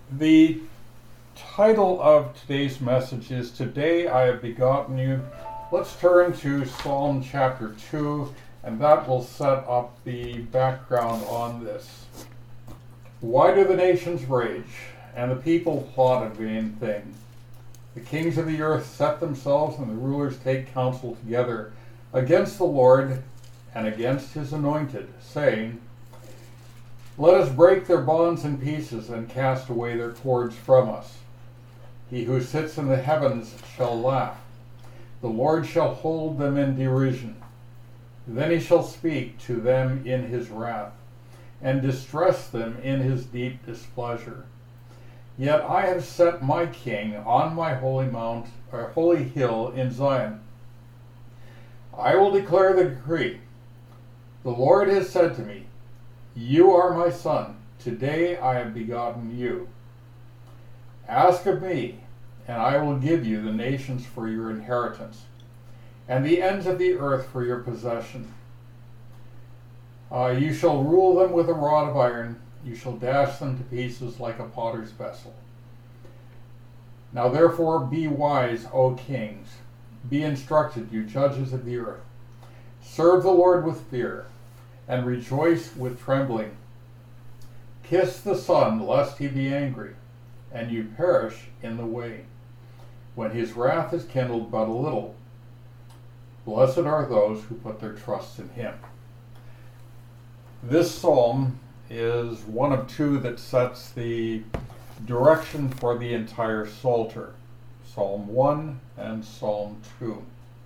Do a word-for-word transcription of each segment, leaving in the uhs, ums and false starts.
The title of today's message is Today I Have Begotten You. Let's turn to Psalm chapter two, and that will set up the background on this. Why do the nations rage, and the people plot a vain thing? The kings of the earth set themselves, and the rulers take counsel together against the Lord and against his anointed, saying, Let us break their bonds in pieces and cast away their cords from us. He who sits in the heavens shall laugh. The Lord shall hold them in derision. Then he shall speak to them in his wrath, and distress them in his deep displeasure. Yet I have set my king on my holy mount, or holy hill in Zion. I will declare the decree. The Lord has said to me, You are my son. Today I have begotten you. Ask of me, and I will give you the nations for your inheritance, and the ends of the earth for your possession. Uh, you shall rule them with a rod of iron. You shall dash them to pieces like a potter's vessel. Now therefore be wise, O kings. Be instructed, you judges of the earth. Serve the Lord with fear, and rejoice with trembling. Kiss the Son, lest he be angry, and you perish in the way, when his wrath is kindled but a little. Blessed are those who put their trust in him. This psalm is one of two that sets the direction for the entire Psalter, Psalm one and Psalm two.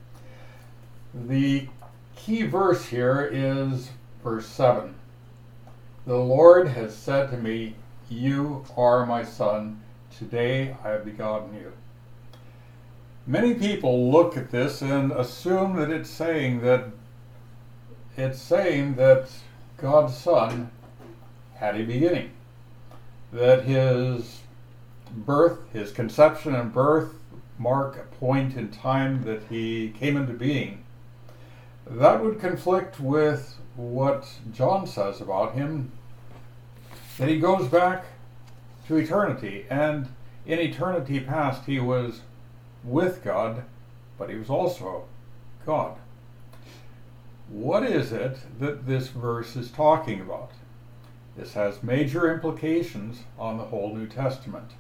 The key verse here is verse seven. The Lord has said to me, You are my son. Today I have begotten you. Many people look at this and assume that it's saying that it's saying that God's Son had a beginning, that his birth, his conception and birth mark a point in time that he came into being. That would conflict with what John says about him, that he goes back to eternity, and in eternity past he was with God, but he was also God. What is it that this verse is talking about? This has major implications on the whole New Testament.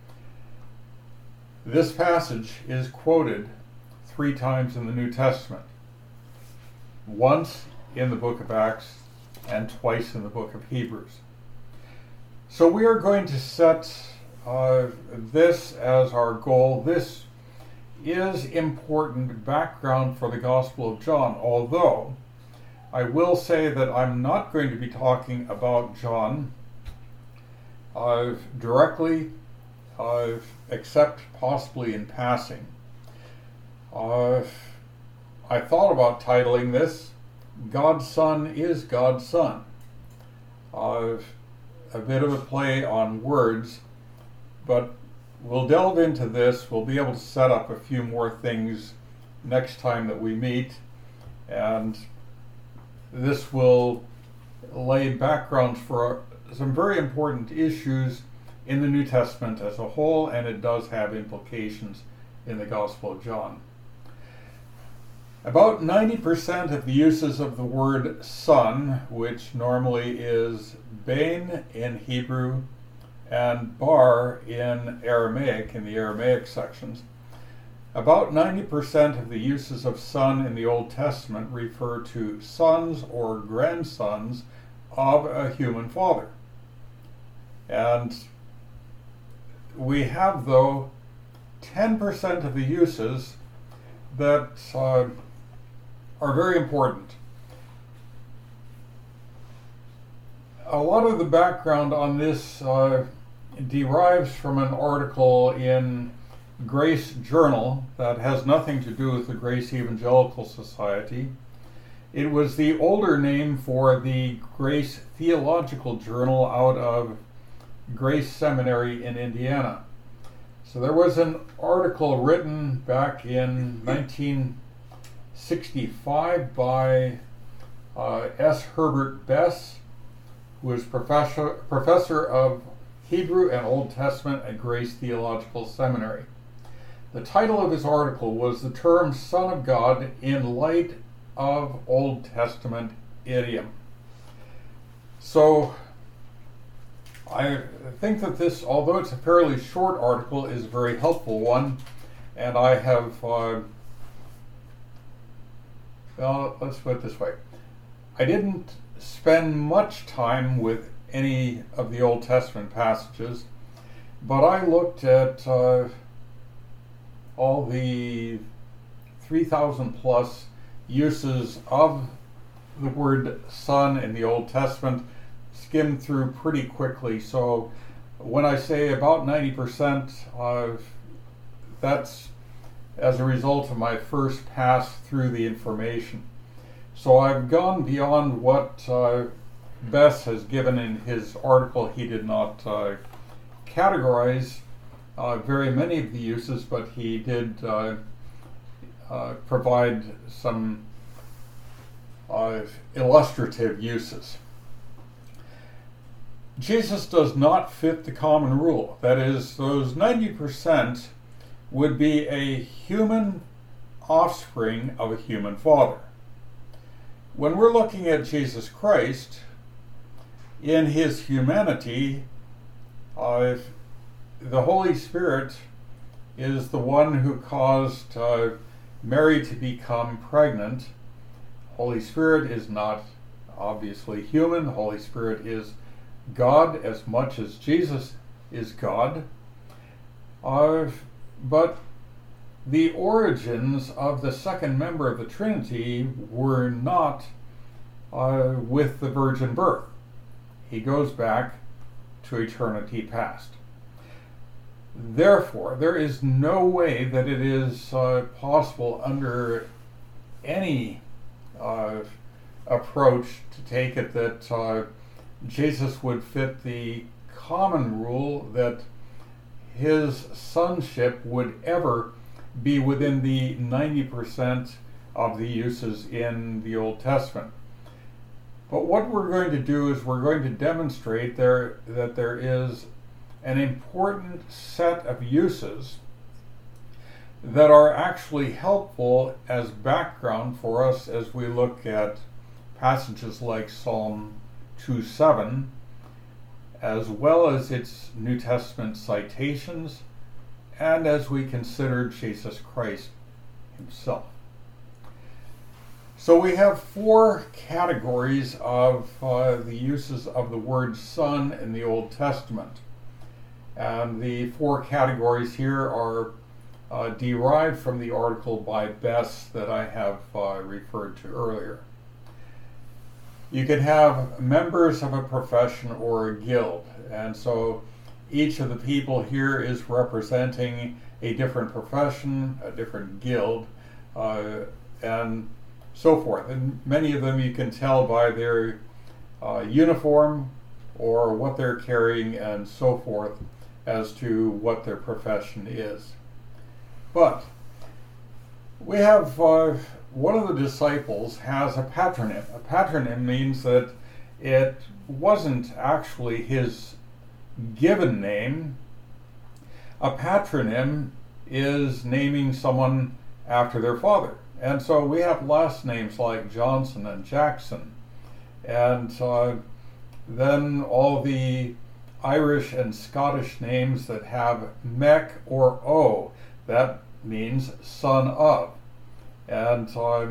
This passage is quoted three times in the New Testament. Once in the book of Acts and twice in the book of Hebrews. So we are going to set uh, this as our goal. This is important background for the Gospel of John, although I will say that I'm not going to be talking about John uh, directly, uh, except possibly in passing. Uh, I thought about titling this, God's Son is God's Son. Uh, a bit of a play on words, but we'll delve into this. We'll be able to set up a few more things next time that we meet, and this will lay backgrounds for some very important issues in the New Testament as a whole, and it does have implications in the Gospel of John. About ninety percent of the uses of the word son, which normally is ben in Hebrew and bar in Aramaic, in the Aramaic sections, about ninety percent of the uses of son in the Old Testament refer to sons or grandsons of a human father. And we have, though, ten percent of the uses that uh, are very important. A lot of the background on this uh, derives from an article in Grace Journal that has nothing to do with the Grace Evangelical Society. It was the older name for the Grace Theological Journal out of Grace Seminary in Indiana. So there was an article written back in nineteen sixty-five by uh, S. Herbert Bess, who was professor, professor of Hebrew and Old Testament at Grace Theological Seminary. The title of his article was The Term Son of God in Light of Old Testament Idiom. So I think that this, although it's a fairly short article, is a very helpful one, and I have, uh, well, let's put it this way. I didn't spend much time with any of the Old Testament passages, but I looked at uh, all the three thousand plus uses of the word son in the Old Testament, skimmed through pretty quickly. So when I say about ninety percent, uh, that's as a result of my first pass through the information. So I've gone beyond what uh, Bess has given in his article. He did not uh, categorize uh, very many of the uses, but he did uh, uh, provide some uh, illustrative uses. Jesus does not fit the common rule. That is, those ninety percent would be a human offspring of a human father. When we're looking at Jesus Christ, in his humanity, uh, the Holy Spirit is the one who caused uh, Mary to become pregnant. Holy Spirit is not obviously human. The Holy Spirit is God as much as Jesus is God. Uh, but the origins of the second member of the Trinity were not uh, with the virgin birth. He goes back to eternity past. Therefore, there is no way that it is uh, possible under any uh, approach to take it that uh, Jesus would fit the common rule that his sonship would ever be within the ninety percent of the uses in the Old Testament. But what we're going to do is we're going to demonstrate there that there is an important set of uses that are actually helpful as background for us as we look at passages like Psalm two seven, as well as its New Testament citations, and as we consider Jesus Christ himself. So we have four categories of uh, the uses of the word son in the Old Testament. And the four categories here are uh, derived from the article by Bess that I have uh, referred to earlier. You can have members of a profession or a guild, and so each of the people here is representing a different profession, a different guild, uh, and so forth. And many of them you can tell by their uh, uniform or what they're carrying and so forth as to what their profession is. But we have uh, one of the disciples has a patronym. A patronym means that it wasn't actually his given name. A patronym is naming someone after their father. And so we have last names like Johnson and Jackson. And uh, then all the Irish and Scottish names that have mech or o, that means son of. And uh,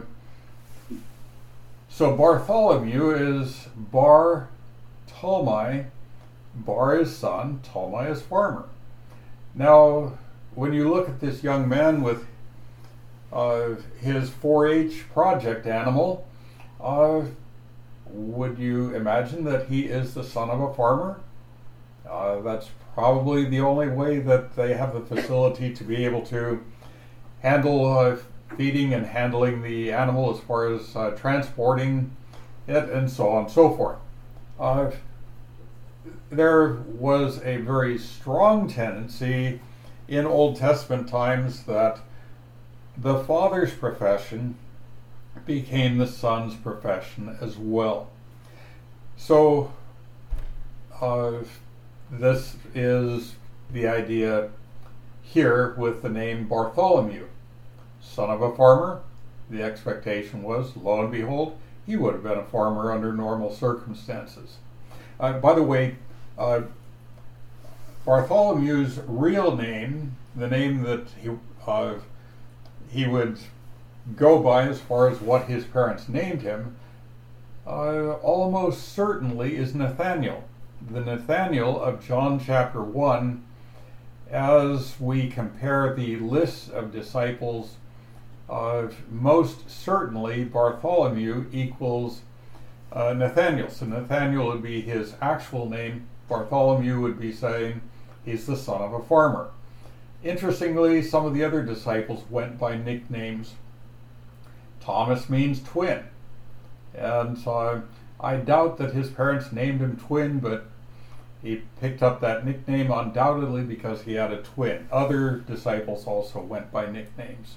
so Bartholomew is Bar Talmai. Bar is son, Talmai is farmer. Now, when you look at this young man with uh, his four H project animal, uh, would you imagine that he is the son of a farmer? Uh, that's probably the only way that they have the facility to be able to handle uh, feeding and handling the animal as far as uh, transporting it and so on and so forth. Uh, there was a very strong tendency in Old Testament times that the father's profession became the son's profession as well. So uh, this is the idea here with the name Bartholomew, son of a farmer. The expectation was, lo and behold, he would have been a farmer under normal circumstances. Uh, by the way, uh, Bartholomew's real name, the name that he uh, he would go by as far as what his parents named him, uh, almost certainly is Nathaniel. The Nathaniel of John chapter one, as we compare the lists of disciples, uh, most certainly Bartholomew equals uh, Nathaniel. So Nathaniel would be his actual name. Bartholomew would be saying he's the son of a farmer. Interestingly, some of the other disciples went by nicknames. Thomas means twin. And uh, I doubt that his parents named him twin, but he picked up that nickname undoubtedly because he had a twin. Other disciples also went by nicknames.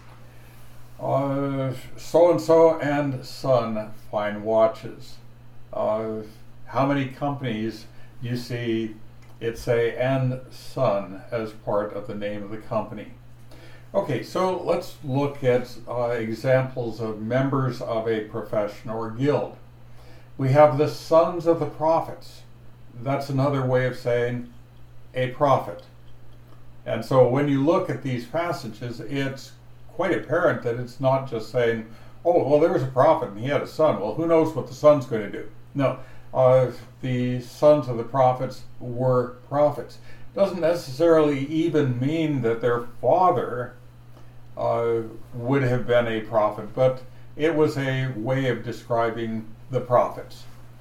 Uh, so-and-so and son fine watches. Uh, how many companies you see it say and son as part of the name of the company? Okay, so let's look at uh, examples of members of a profession or guild. We have the sons of the prophets. That's another way of saying a prophet. And so when you look at these passages, it's quite apparent that it's not just saying, oh, well, there was a prophet and he had a son. Well, who knows what the son's going to do? No, uh, the sons of the prophets were prophets. Doesn't necessarily even mean that their father uh, would have been a prophet, but it was a way of describing the prophets.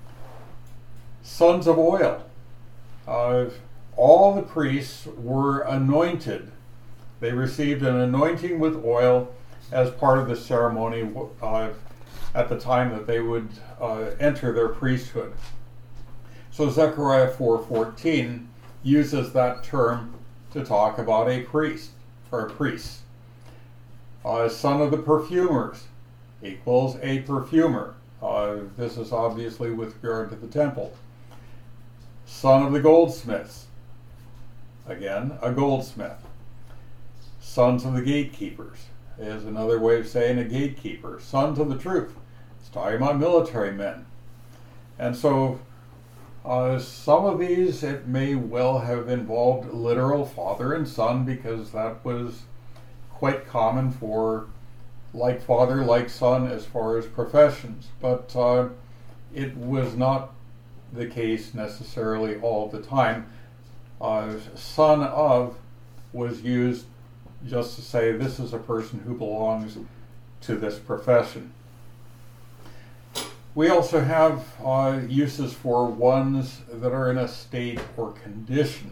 Sons of oil. Uh, all the priests were anointed. They received an anointing with oil as part of the ceremony uh, at the time that they would uh, enter their priesthood. So Zechariah four fourteen uses that term to talk about a priest, or a priest. Uh, son of the perfumers equals a perfumer. Uh, this is obviously with regard to the temple. Son of the goldsmiths, again, a goldsmith. Sons of the gatekeepers is another way of saying a gatekeeper. Sons of the truth, it's talking about military men. And so uh, some of these, it may well have involved literal father and son, because that was quite common for like father, like son as far as professions. But uh, it was not the case necessarily all the time. Uh, son of was used just to say this is a person who belongs to this profession. We also have uh, uses for ones that are in a state or condition.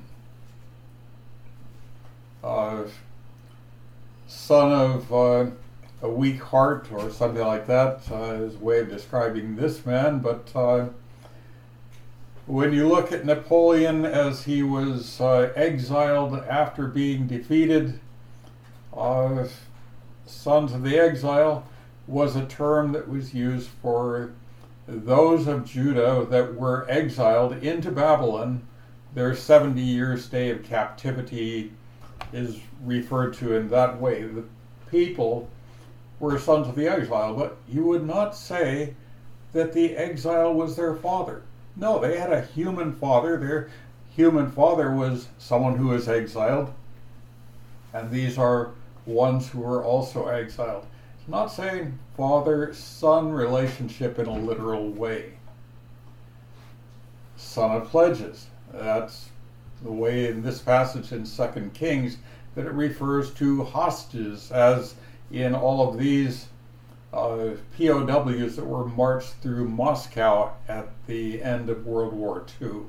Uh, son of uh, a weak heart or something like that uh, is a way of describing this man, but uh, when you look at Napoleon as he was uh, exiled after being defeated, uh, sons of the exile was a term that was used for those of Judah that were exiled into Babylon. Their seventy year stay of captivity is referred to in that way. The people were sons of the exile, but you would not say that the exile was their father. No, they had a human father. Their human father was someone who was exiled, and these are ones who were also exiled. It's not saying father-son relationship in a literal way. Son of pledges. That's the way in this passage in Second Kings that it refers to hostages, as in all of these Uh, P O Ws that were marched through Moscow at the end of World War Two.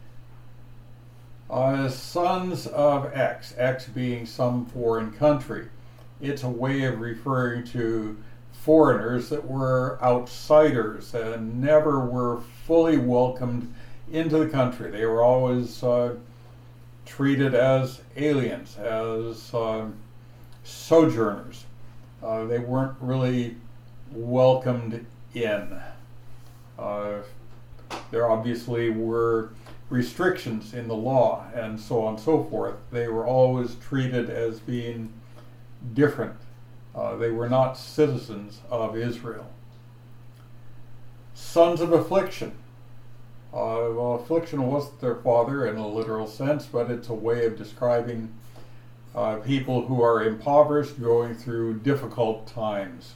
Uh, sons of X, X being some foreign country. It's a way of referring to foreigners that were outsiders and never were fully welcomed into the country. They were always uh, treated as aliens, as uh, sojourners. Uh, they weren't really welcomed in. Uh, there obviously were restrictions in the law and so on and so forth. They were always treated as being different. Uh, they were not citizens of Israel. Sons of affliction. Uh, well, affliction wasn't their father in a literal sense, but it's a way of describing uh, people who are impoverished, going through difficult times.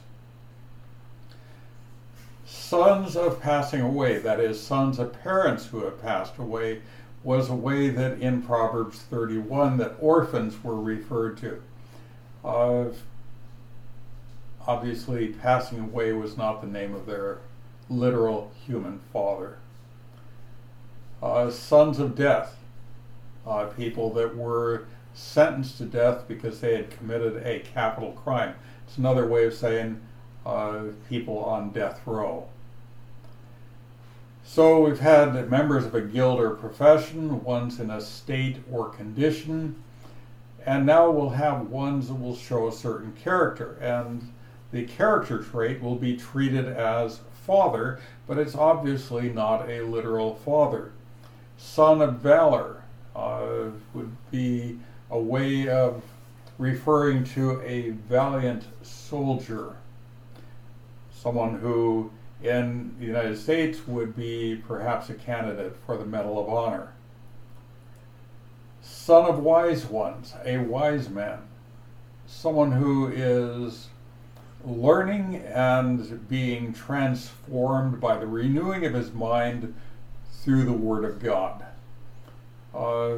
Sons of passing away, that is, sons of parents who have passed away, was a way that in Proverbs thirty-one that orphans were referred to. Uh, obviously, passing away was not the name of their literal human father. Uh, sons of death, uh, people that were sentenced to death because they had committed a capital crime. It's another way of saying uh, people on death row. So we've had members of a guild or profession, ones in a state or condition, and now we'll have ones that will show a certain character, and the character trait will be treated as father, but it's obviously not a literal father. Son of valor uh, would be a way of referring to a valiant soldier, someone who in the United States would be perhaps a candidate for the Medal of Honor. Son of wise ones, a wise man, someone who is learning and being transformed by the renewing of his mind through the Word of God. Uh,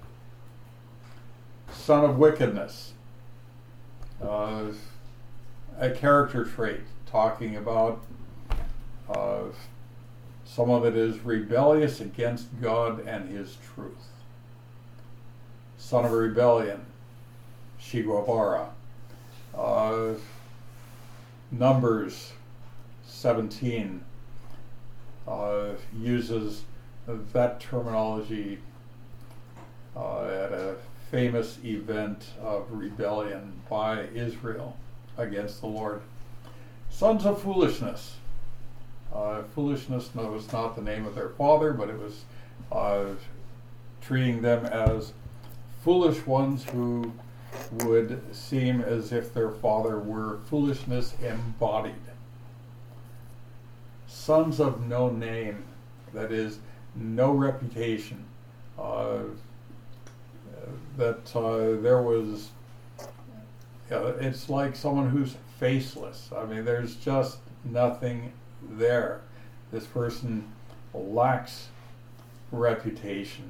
son of wickedness, uh, a character trait talking about uh, someone that is rebellious against God and His truth. Son of rebellion, Shigobara. Uh, Numbers seventeen uh, uses that terminology uh, at a famous event of rebellion by Israel against the Lord. Sons of foolishness. Uh, foolishness was not the name of their father, but it was uh, treating them as foolish ones who would seem as if their father were foolishness embodied. Sons of no name, that is, no reputation. Uh, that uh, there was, uh, it's like someone who's faceless. I mean, there's just nothing there. This person lacks reputation.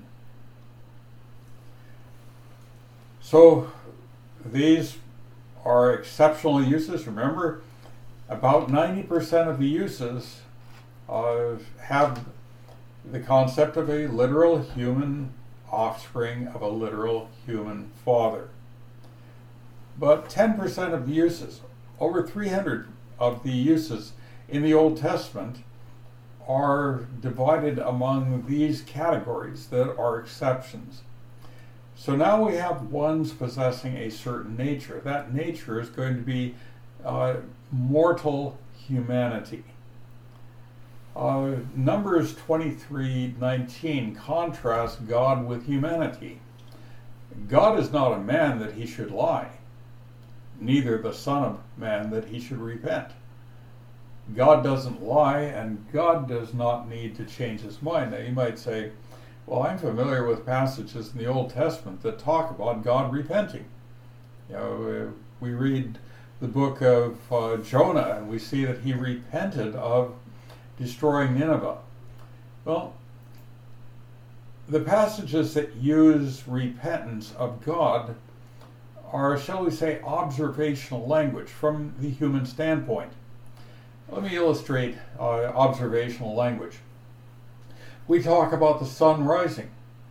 So these are exceptional uses. Remember, about ninety percent of the uses uh, have the concept of a literal human offspring of a literal human father. But ten percent of the uses, over three hundred of the uses in the Old Testament, are divided among these categories that are exceptions. So now we have ones possessing a certain nature. That nature is going to be uh, mortal humanity. Uh, Numbers twenty-three nineteen contrasts God with humanity. God is not a man that he should lie, neither the Son of Man that he should repent. God doesn't lie, and God does not need to change his mind. Now you might say, well, I'm familiar with passages in the Old Testament that talk about God repenting. You know, we read the book of uh, Jonah, and we see that he repented of destroying Nineveh. Well, the passages that use repentance of God are, shall we say, observational language from the human standpoint. Let me illustrate uh, observational language. We talk about the sun rising.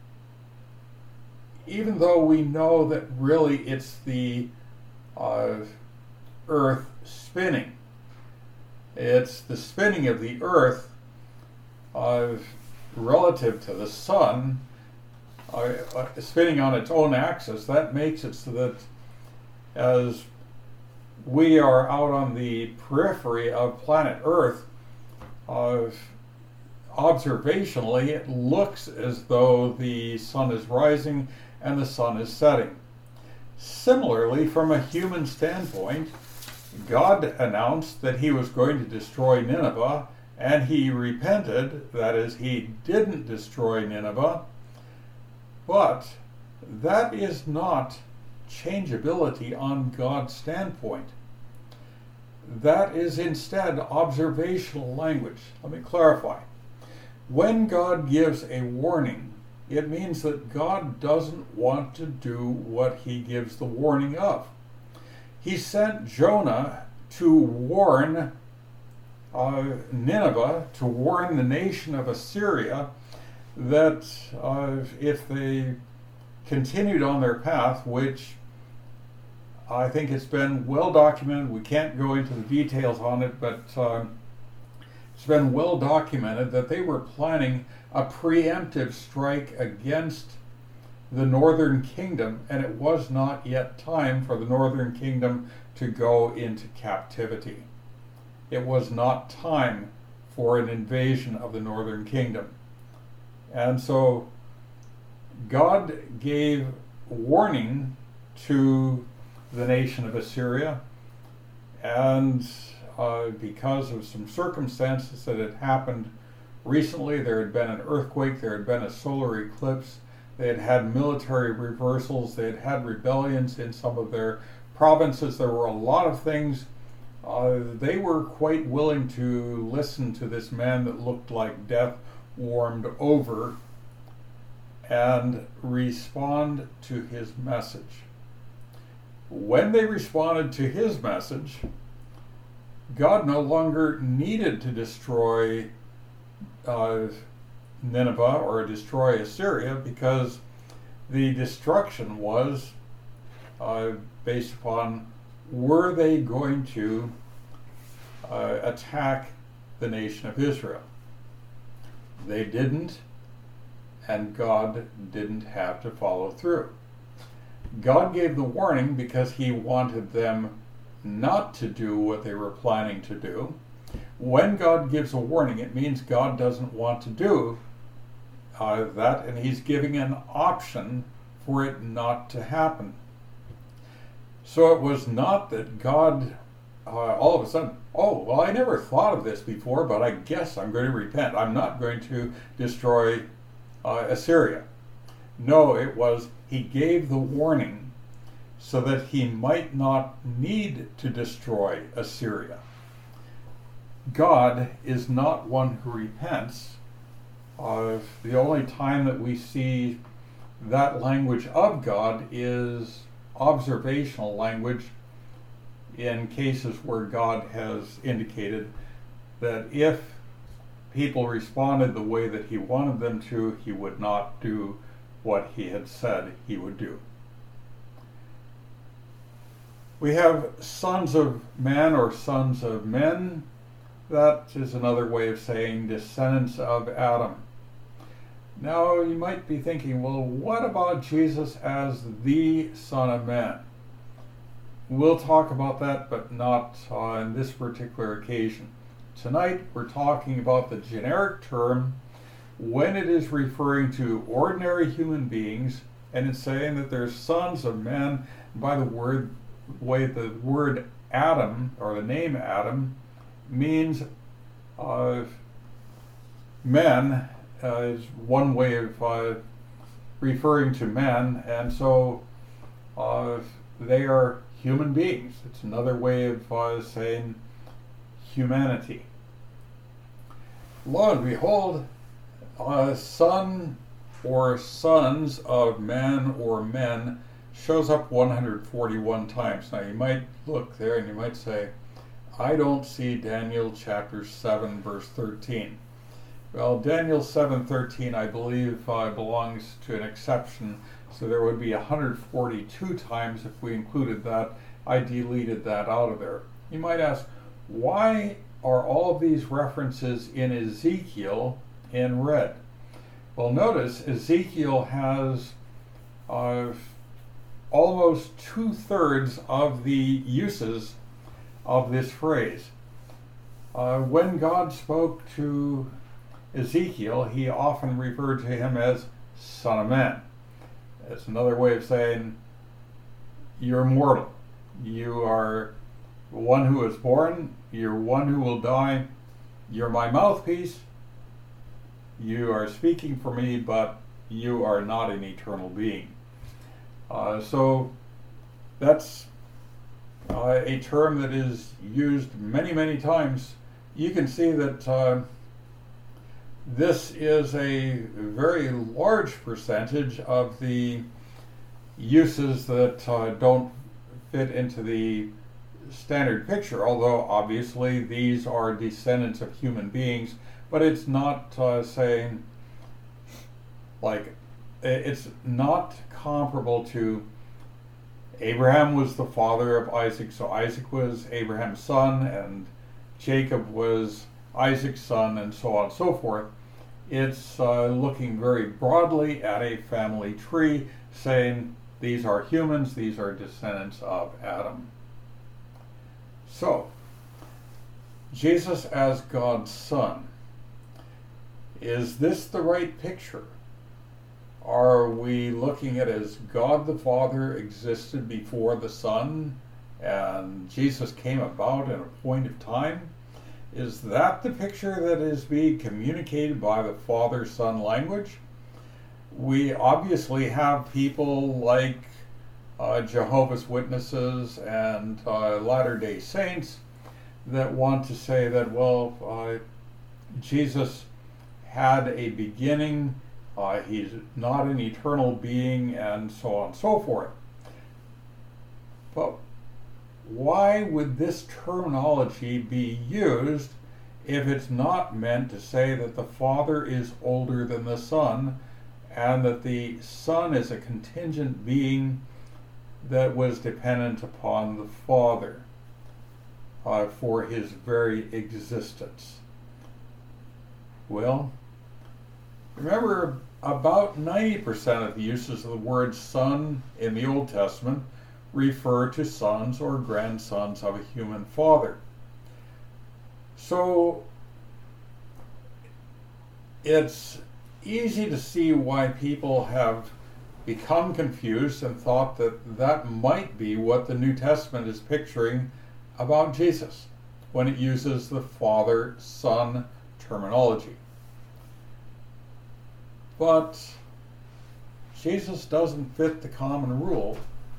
Even though we know that really it's the uh, earth spinning. It's the spinning of the earth uh, relative to the sun, uh, uh, spinning on its own axis. That makes it so that as we are out on the periphery of planet Earth, uh, observationally, it looks as though the sun is rising and the sun is setting. Similarly, from a human standpoint, God announced that he was going to destroy Nineveh, and he repented, that is, he didn't destroy Nineveh, but that is not changeability on God's standpoint. That is instead observational language. Let me clarify. When God gives a warning, it means that God doesn't want to do what he gives the warning of. He sent Jonah to warn uh, Nineveh, to warn the nation of Assyria that uh, if they continued on their path, which I think it's been well documented, we can't go into the details on it, but uh, it's been well documented that they were planning a preemptive strike against the northern kingdom, and it was not yet time for the northern kingdom to go into captivity. It was not time for an invasion of the northern kingdom. And so God gave warning to the nation of Assyria, and uh, because of some circumstances that had happened recently, there had been an earthquake, there had been a solar eclipse, they had had military reversals, they had had rebellions in some of their provinces, there were a lot of things. Uh, they were quite willing to listen to this man that looked like death warmed over and respond to his message. When they responded to his message, God no longer needed to destroy uh, Nineveh or destroy Assyria, because the destruction was uh, based upon, were they going to uh, attack the nation of Israel? They didn't, and God didn't have to follow through. God gave the warning because he wanted them not to do what they were planning to do. When God gives a warning, it means God doesn't want to do uh, that, and he's giving an option for it not to happen. So it was not that God uh, all of a sudden, oh, well, I never thought of this before, but I guess I'm going to repent. I'm not going to destroy uh, Assyria. No, it was he gave the warning so that he might not need to destroy Assyria. God is not one who repents. Uh, the only time that we see that language of God is observational language in cases where God has indicated that if people responded the way that he wanted them to, he would not do what he had said he would do. We have sons of man or sons of men. That is another way of saying descendants of Adam. Now you might be thinking, well, what about Jesus as the Son of Man? We'll talk about that, but not on this particular occasion. Tonight we're talking about the generic term when it is referring to ordinary human beings, and it's saying that they're sons of men. By the word way the word Adam, or the name Adam, means uh, men, uh, is one way of uh, referring to men, and so uh, they are human beings. It's another way of uh, saying humanity. Lo and behold, a son or sons of man or men shows up one hundred forty-one times. Now you might look there and you might say, I don't see Daniel chapter seven verse thirteen. Well, Daniel seven thirteen, I believe, uh, belongs to an exception, so there would be one hundred forty-two times if we included that. I deleted that out of there. You might ask, why are all of these references in Ezekiel in red? Well, notice Ezekiel has uh, almost two-thirds of the uses of this phrase. Uh, when God spoke to Ezekiel, he often referred to him as Son of Man. It's another way of saying, you're mortal. You are one who is born. You're one who will die. You're my mouthpiece. You are speaking for me, but you are not an eternal being. Uh, so that's uh, a term that is used many, many times. You can see that uh, this is a very large percentage of the uses that uh, don't fit into the standard picture, although obviously these are descendants of human beings, but it's not uh, saying, like, it's not comparable to Abraham was the father of Isaac, so Isaac was Abraham's son, and Jacob was Isaac's son, and so on and so forth. It's uh, looking very broadly at a family tree, saying these are humans, these are descendants of Adam. So, Jesus as God's Son, is this the right picture? Are we looking at it as God the Father existed before the Son, and Jesus came about in a point of time? Is that the picture that is being communicated by the Father-Son language? We obviously have people like uh, Jehovah's Witnesses and uh, Latter-day Saints that want to say that, well, uh, Jesus had a beginning, uh, he's not an eternal being, and so on and so forth. But why would this terminology be used if it's not meant to say that the Father is older than the Son, and that the Son is a contingent being that was dependent upon the Father uh, for his very existence? Well, remember, about ninety percent of the uses of the word son in the Old Testament refer to sons or grandsons of a human father. So it's easy to see why people have become confused and thought that that might be what the New Testament is picturing about Jesus when it uses the Father-Son terminology. But Jesus doesn't fit the common rule,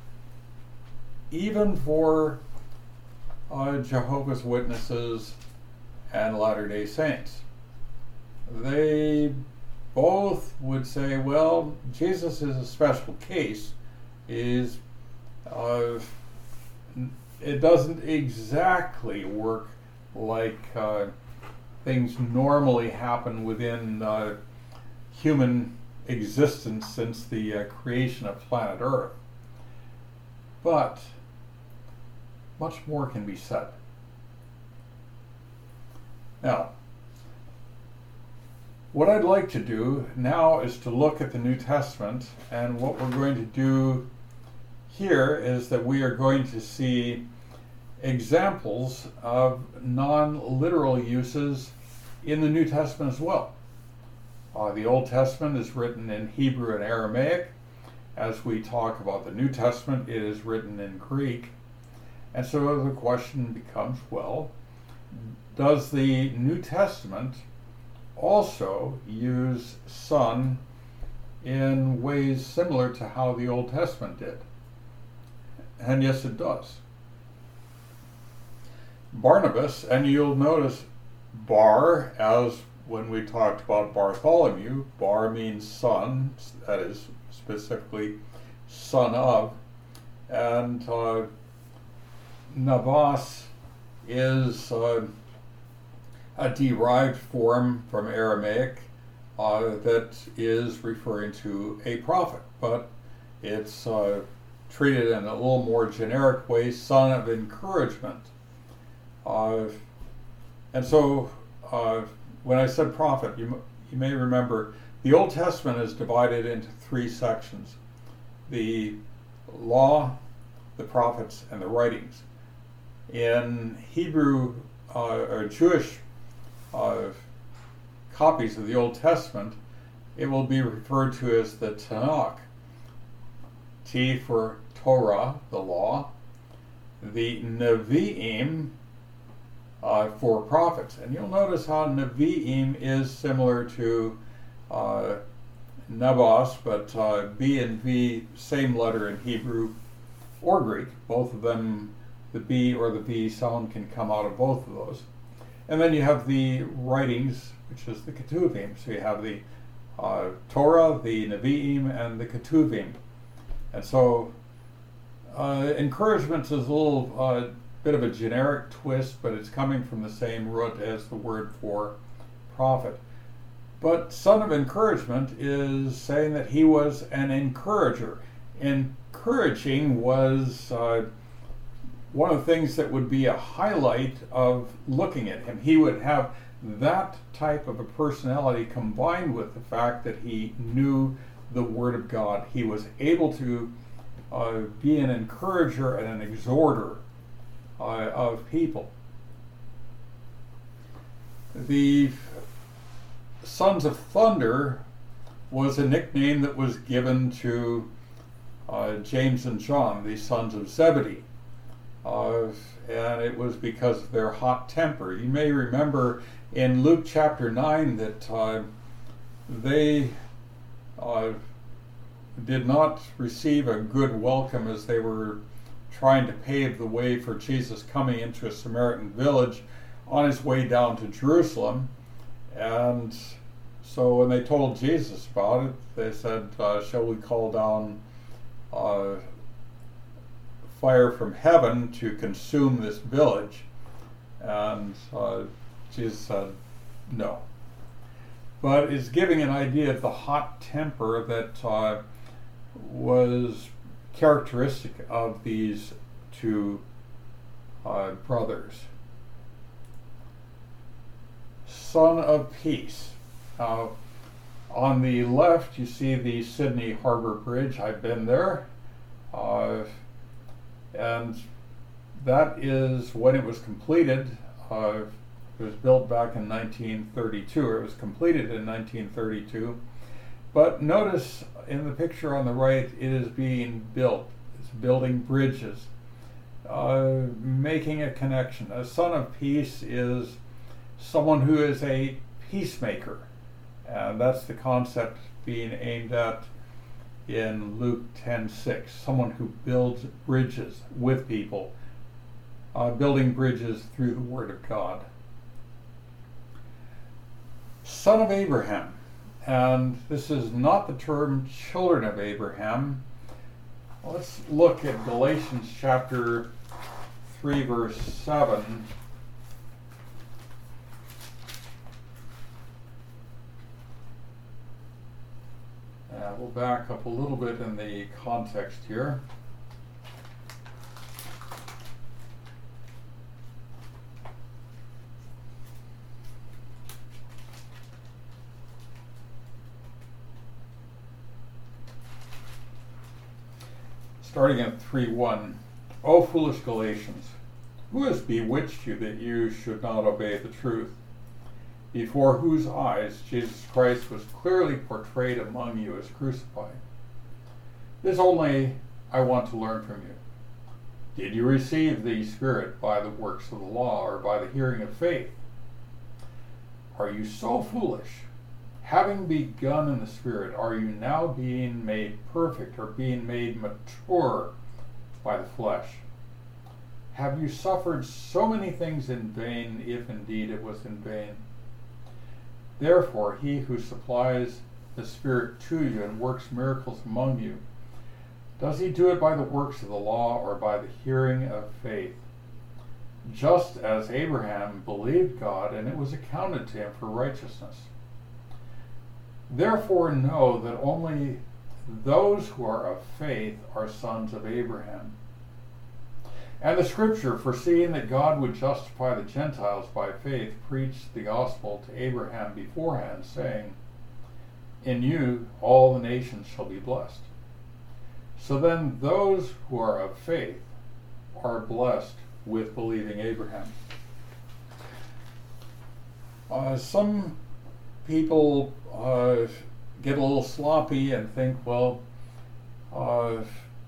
even for uh, Jehovah's Witnesses and Latter-day Saints. They both would say, well, Jesus is a special case. Is uh, it doesn't exactly work like uh, things normally happen within uh, human existence since the uh, creation of planet Earth. But much more can be said. Now, what I'd like to do now is to look at the New Testament, and what we're going to do here is that we are going to see examples of non-literal uses in the New Testament as well. Uh, the Old Testament is written in Hebrew and Aramaic. As we talk about the New Testament, it is written in Greek. And so the question becomes, well, does the New Testament also use son in ways similar to how the Old Testament did? And yes, it does. Barnabas, and you'll notice Bar, as when we talked about Bartholomew, Bar means son, that is specifically son of, and uh, Navas is uh, a derived form from Aramaic uh, that is referring to a prophet, but it's uh, treated in a little more generic way, son of encouragement. Uh, and so uh, when I said prophet, you, you may remember the Old Testament is divided into three sections: the law, the prophets, and the writings. In Hebrew uh, or Jewish uh, copies of the Old Testament, it will be referred to as the Tanakh. T for Torah, the law, the Nevi'im uh, for prophets. And you'll notice how Nevi'im is similar to uh, Nebos, but uh, B and V, same letter in Hebrew or Greek. Both of them, the B or the V sound can come out of both of those. And then you have the writings, which is the Ketuvim. So you have the uh, Torah, the Nevi'im, and the Ketuvim. And so uh, encouragement is a little uh, bit of a generic twist, but it's coming from the same root as the word for prophet. But son of encouragement is saying that he was an encourager. Encouraging was uh, one of the things that would be a highlight of looking at him. He would have that type of a personality combined with the fact that he knew the Word of God. He was able to uh, be an encourager and an exhorter uh, of people. The Sons of Thunder was a nickname that was given to uh, James and John, the sons of Zebedee. Uh, and it was because of their hot temper. You may remember in Luke chapter nine that uh, they uh, did not receive a good welcome as they were trying to pave the way for Jesus coming into a Samaritan village on his way down to Jerusalem. And so when they told Jesus about it, they said, uh, shall we call down uh, fire from heaven to consume this village? And uh, Jesus said, no. But it's giving an idea of the hot temper that uh, was characteristic of these two uh, brothers. Son of Peace. Uh, on the left, you see the Sydney Harbor Bridge. I've been there. Uh, and that is when it was completed. Uh, it was built back in nineteen thirty-two, or it was completed in nineteen thirty-two. But notice in the picture on the right, it is being built. It's building bridges, uh, making a connection. A son of peace is someone who is a peacemaker. And that's the concept being aimed at in Luke ten six. Someone who builds bridges with people, uh, building bridges through the Word of God. Son of Abraham. And this is not the term children of Abraham. Let's look at Galatians chapter three, verse seven. Uh, we'll back up a little bit in the context here. Starting at three one. O foolish Galatians, who has bewitched you that you should not obey the truth, before whose eyes Jesus Christ was clearly portrayed among you as crucified? This only I want to learn from you. Did you receive the Spirit by the works of the law or by the hearing of faith? Are you so foolish? Having begun in the Spirit, are you now being made perfect or being made mature by the flesh? Have you suffered so many things in vain, if indeed it was in vain? Therefore, he who supplies the Spirit to you and works miracles among you, does he do it by the works of the law or by the hearing of faith? Just as Abraham believed God, and it was accounted to him for righteousness. Therefore know that only those who are of faith are sons of Abraham. And the Scripture, foreseeing that God would justify the Gentiles by faith, preached the gospel to Abraham beforehand, saying, in you all the nations shall be blessed. So then those who are of faith are blessed with believing Abraham. Uh, some people uh, get a little sloppy and think, well, uh,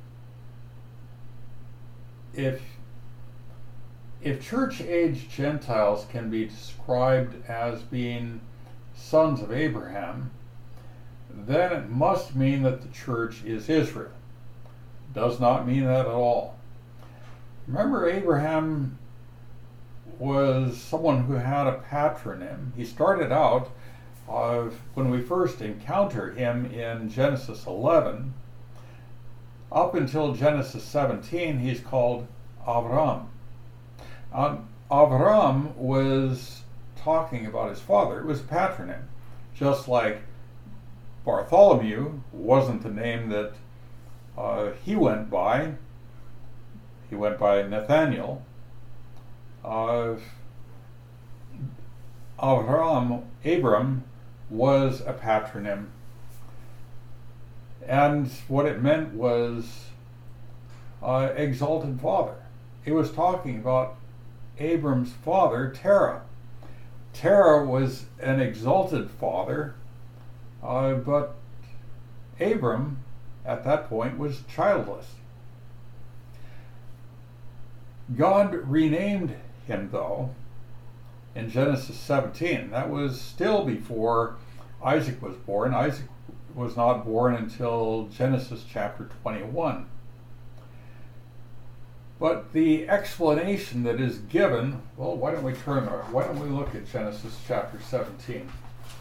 if if church-age Gentiles can be described as being sons of Abraham, then it must mean that the church is Israel. Does not mean that at all. Remember, Abraham was someone who had a patronym. He started out, uh, when we first encounter him in Genesis eleven, up until Genesis seventeen, he's called Avram. Um, Avram was talking about his father. It was a patronym, just like Bartholomew wasn't the name that uh, he went by. He went by Nathaniel. Uh, Avram, Abram, was a patronym. And what it meant was uh, exalted father. It was talking about Abram's father, Terah. Terah was an exalted father, uh, but Abram, at that point, was childless. God renamed him, though, in Genesis seventeen. That was still before Isaac was born. Isaac was not born until Genesis chapter twenty-one. But the explanation that is given, well, why don't we turn, why don't we look at Genesis chapter seventeen?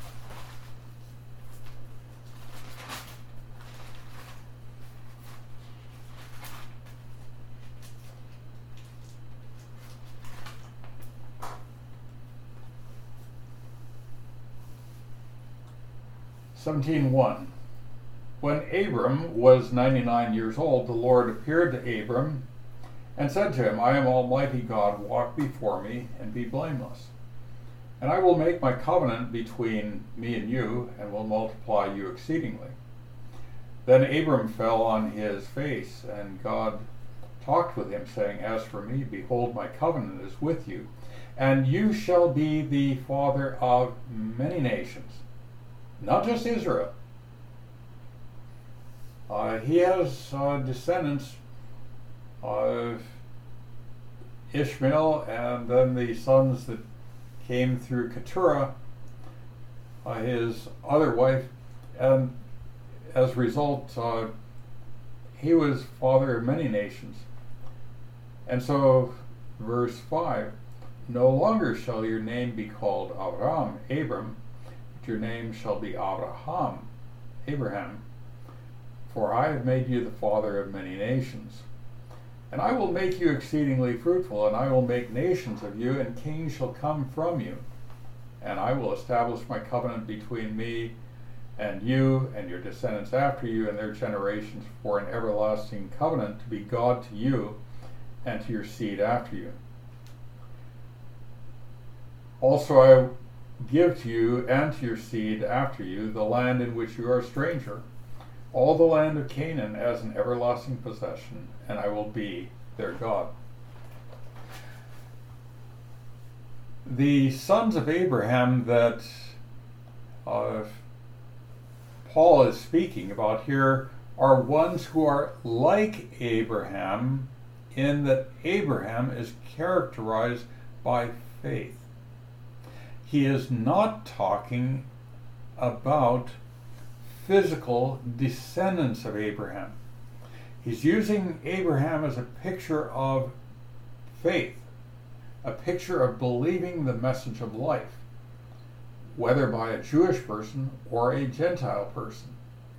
seventeen one. When Abram was ninety-nine years old, the Lord appeared to Abram and said to him, I am Almighty God, walk before me and be blameless. And I will make my covenant between me and you, and will multiply you exceedingly. Then Abram fell on his face, and God talked with him, saying, As for me, behold, my covenant is with you, and you shall be the father of many nations. Not just Israel. Uh, he has uh, descendants of Ishmael, and then the sons that came through Keturah, uh, his other wife, and as a result, uh, he was father of many nations. And so, verse five, no longer shall your name be called Avram, Abram, but your name shall be Abraham, Abraham, for I have made you the father of many nations. And I will make you exceedingly fruitful, and I will make nations of you, and kings shall come from you. And I will establish my covenant between me and you and your descendants after you and their generations for an everlasting covenant, to be God to you and to your seed after you. Also I give to you and to your seed after you the land in which you are a stranger, all the land of Canaan as an everlasting possession, and I will be their God. The sons of Abraham that uh, Paul is speaking about here are ones who are like Abraham, in that Abraham is characterized by faith. He is not talking about physical descendants of Abraham. He's using Abraham as a picture of faith, a picture of believing the message of life, whether by a Jewish person or a Gentile person.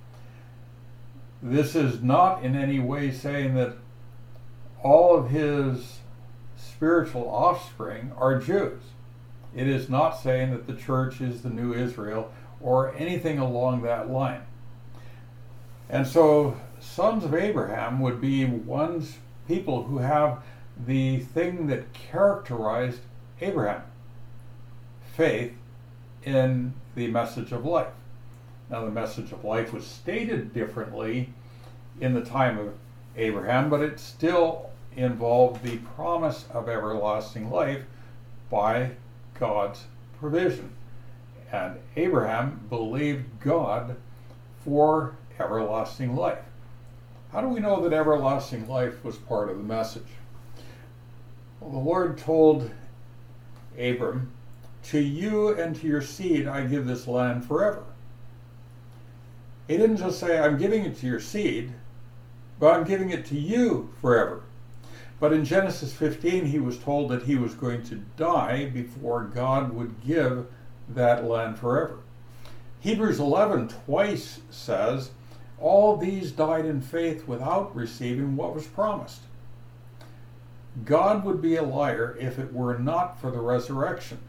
This is not in any way saying that all of his spiritual offspring are Jews. It is not saying that the church is the new Israel or anything along that line. And so sons of Abraham would be ones, people who have the thing that characterized Abraham, faith in the message of life. Now the message of life was stated differently in the time of Abraham, but it still involved the promise of everlasting life by God's provision. And Abraham believed God for everlasting life. How do we know that everlasting life was part of the message? Well, the Lord told Abram, "To you and to your seed I give this land forever." He didn't just say, "I'm giving it to your seed," but "I'm giving it to you forever." But in Genesis fifteen, he was told that he was going to die before God would give that land forever. Hebrews eleven twice says, all these died in faith without receiving what was promised. God would be a liar if it were not for the resurrection.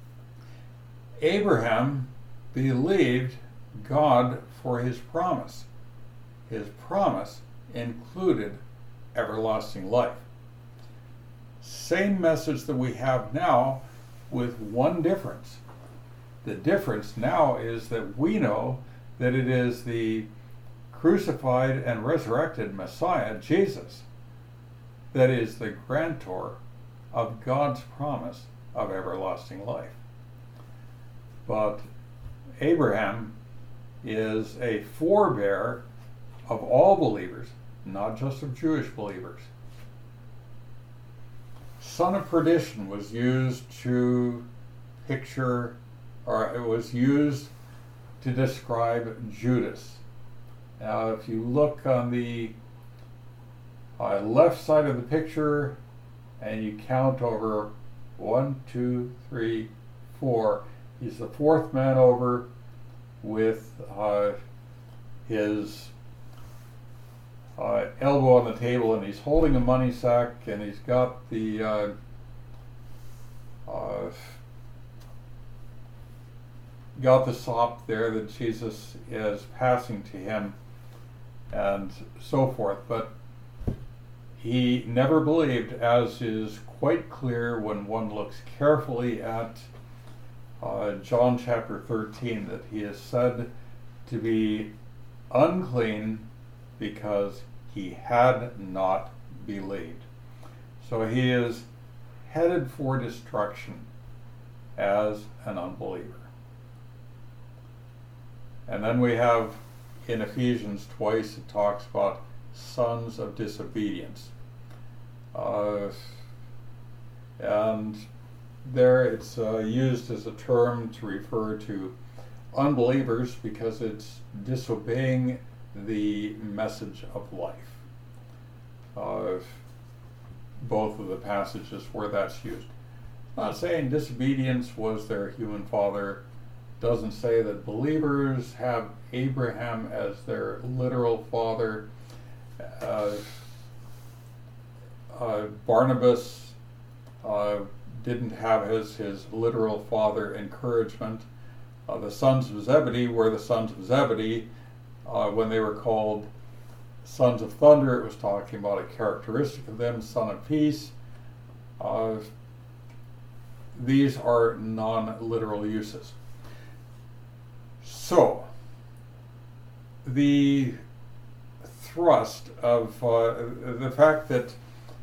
Abraham believed God for his promise. His promise included everlasting life. Same message that we have now, with one difference. The difference now is that we know that it is the crucified and resurrected Messiah, Jesus, that is the grantor of God's promise of everlasting life. But Abraham is a forebear of all believers, not just of Jewish believers. Son of perdition was used to picture, or it was used to describe Judas. Now, if you look on the uh, left side of the picture and you count over one, two, three, four, he's the fourth man over with uh, his uh, elbow on the table, and he's holding a money sack, and he's got the uh, uh, got the sop there that Jesus is passing to him, and so forth. But he never believed, as is quite clear when one looks carefully at uh, John chapter thirteen, that he is said to be unclean because he had not believed. So he is headed for destruction as an unbeliever. And then we have in Ephesians twice, it talks about sons of disobedience. Uh, and there it's uh, used as a term to refer to unbelievers because it's disobeying the message of life. Uh, both of the passages where that's used. Not saying disobedience was their human father. Doesn't say that believers have Abraham as their literal father. Uh, uh, Barnabas uh, didn't have as his literal father encouragement. Uh, the sons of Zebedee were the sons of Zebedee. Uh, when they were called sons of thunder, it was talking about a characteristic of them, son of peace. Uh, these are non-literal uses. So, the thrust of uh, the fact that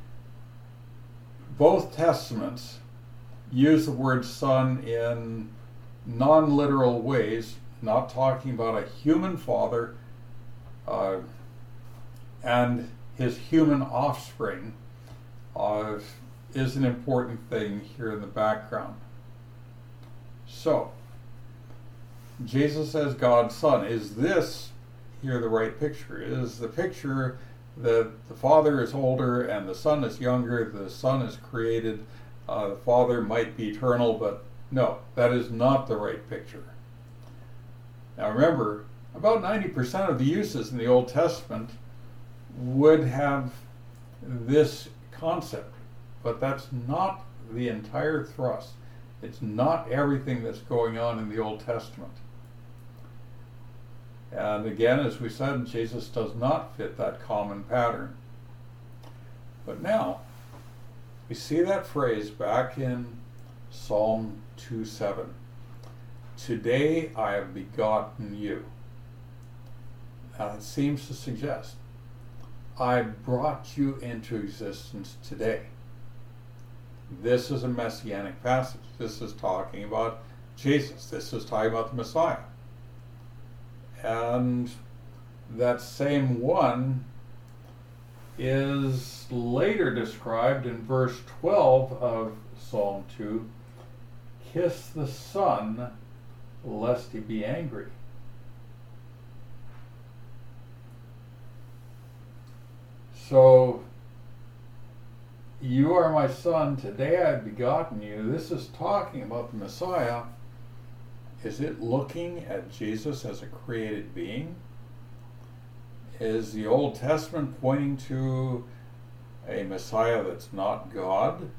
both testaments use the word son in non-literal ways, not talking about a human father uh, and his human offspring, uh, is an important thing here in the background. So, Jesus as God's son, is this here the right picture? Is the picture that the father is older and the son is younger, the son is created, uh, the father might be eternal, but no, that is not the right picture. Now remember, about ninety percent of the uses in the Old Testament would have this concept, but that's not the entire thrust. It's not everything that's going on in the Old Testament. And again, as we said, Jesus does not fit that common pattern. But now, we see that phrase back in Psalm two seven. Today I have begotten you. Now it seems to suggest, I brought you into existence today. This is a messianic passage. This is talking about Jesus. This is talking about the Messiah. And that same one is later described in verse twelve of Psalm two. Kiss the Son, lest he be angry. So, you are my son, today I have begotten you. This is talking about the Messiah. Is it looking at Jesus as a created being? Is the Old Testament pointing to a Messiah that's not God?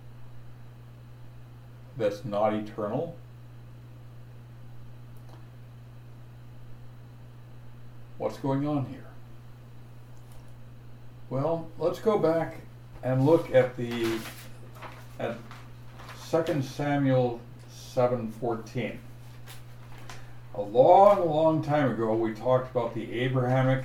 That's not eternal? What's going on here? Well, let's go back and look at the at Second Samuel seven fourteen. A long, long time ago, we talked about the Abrahamic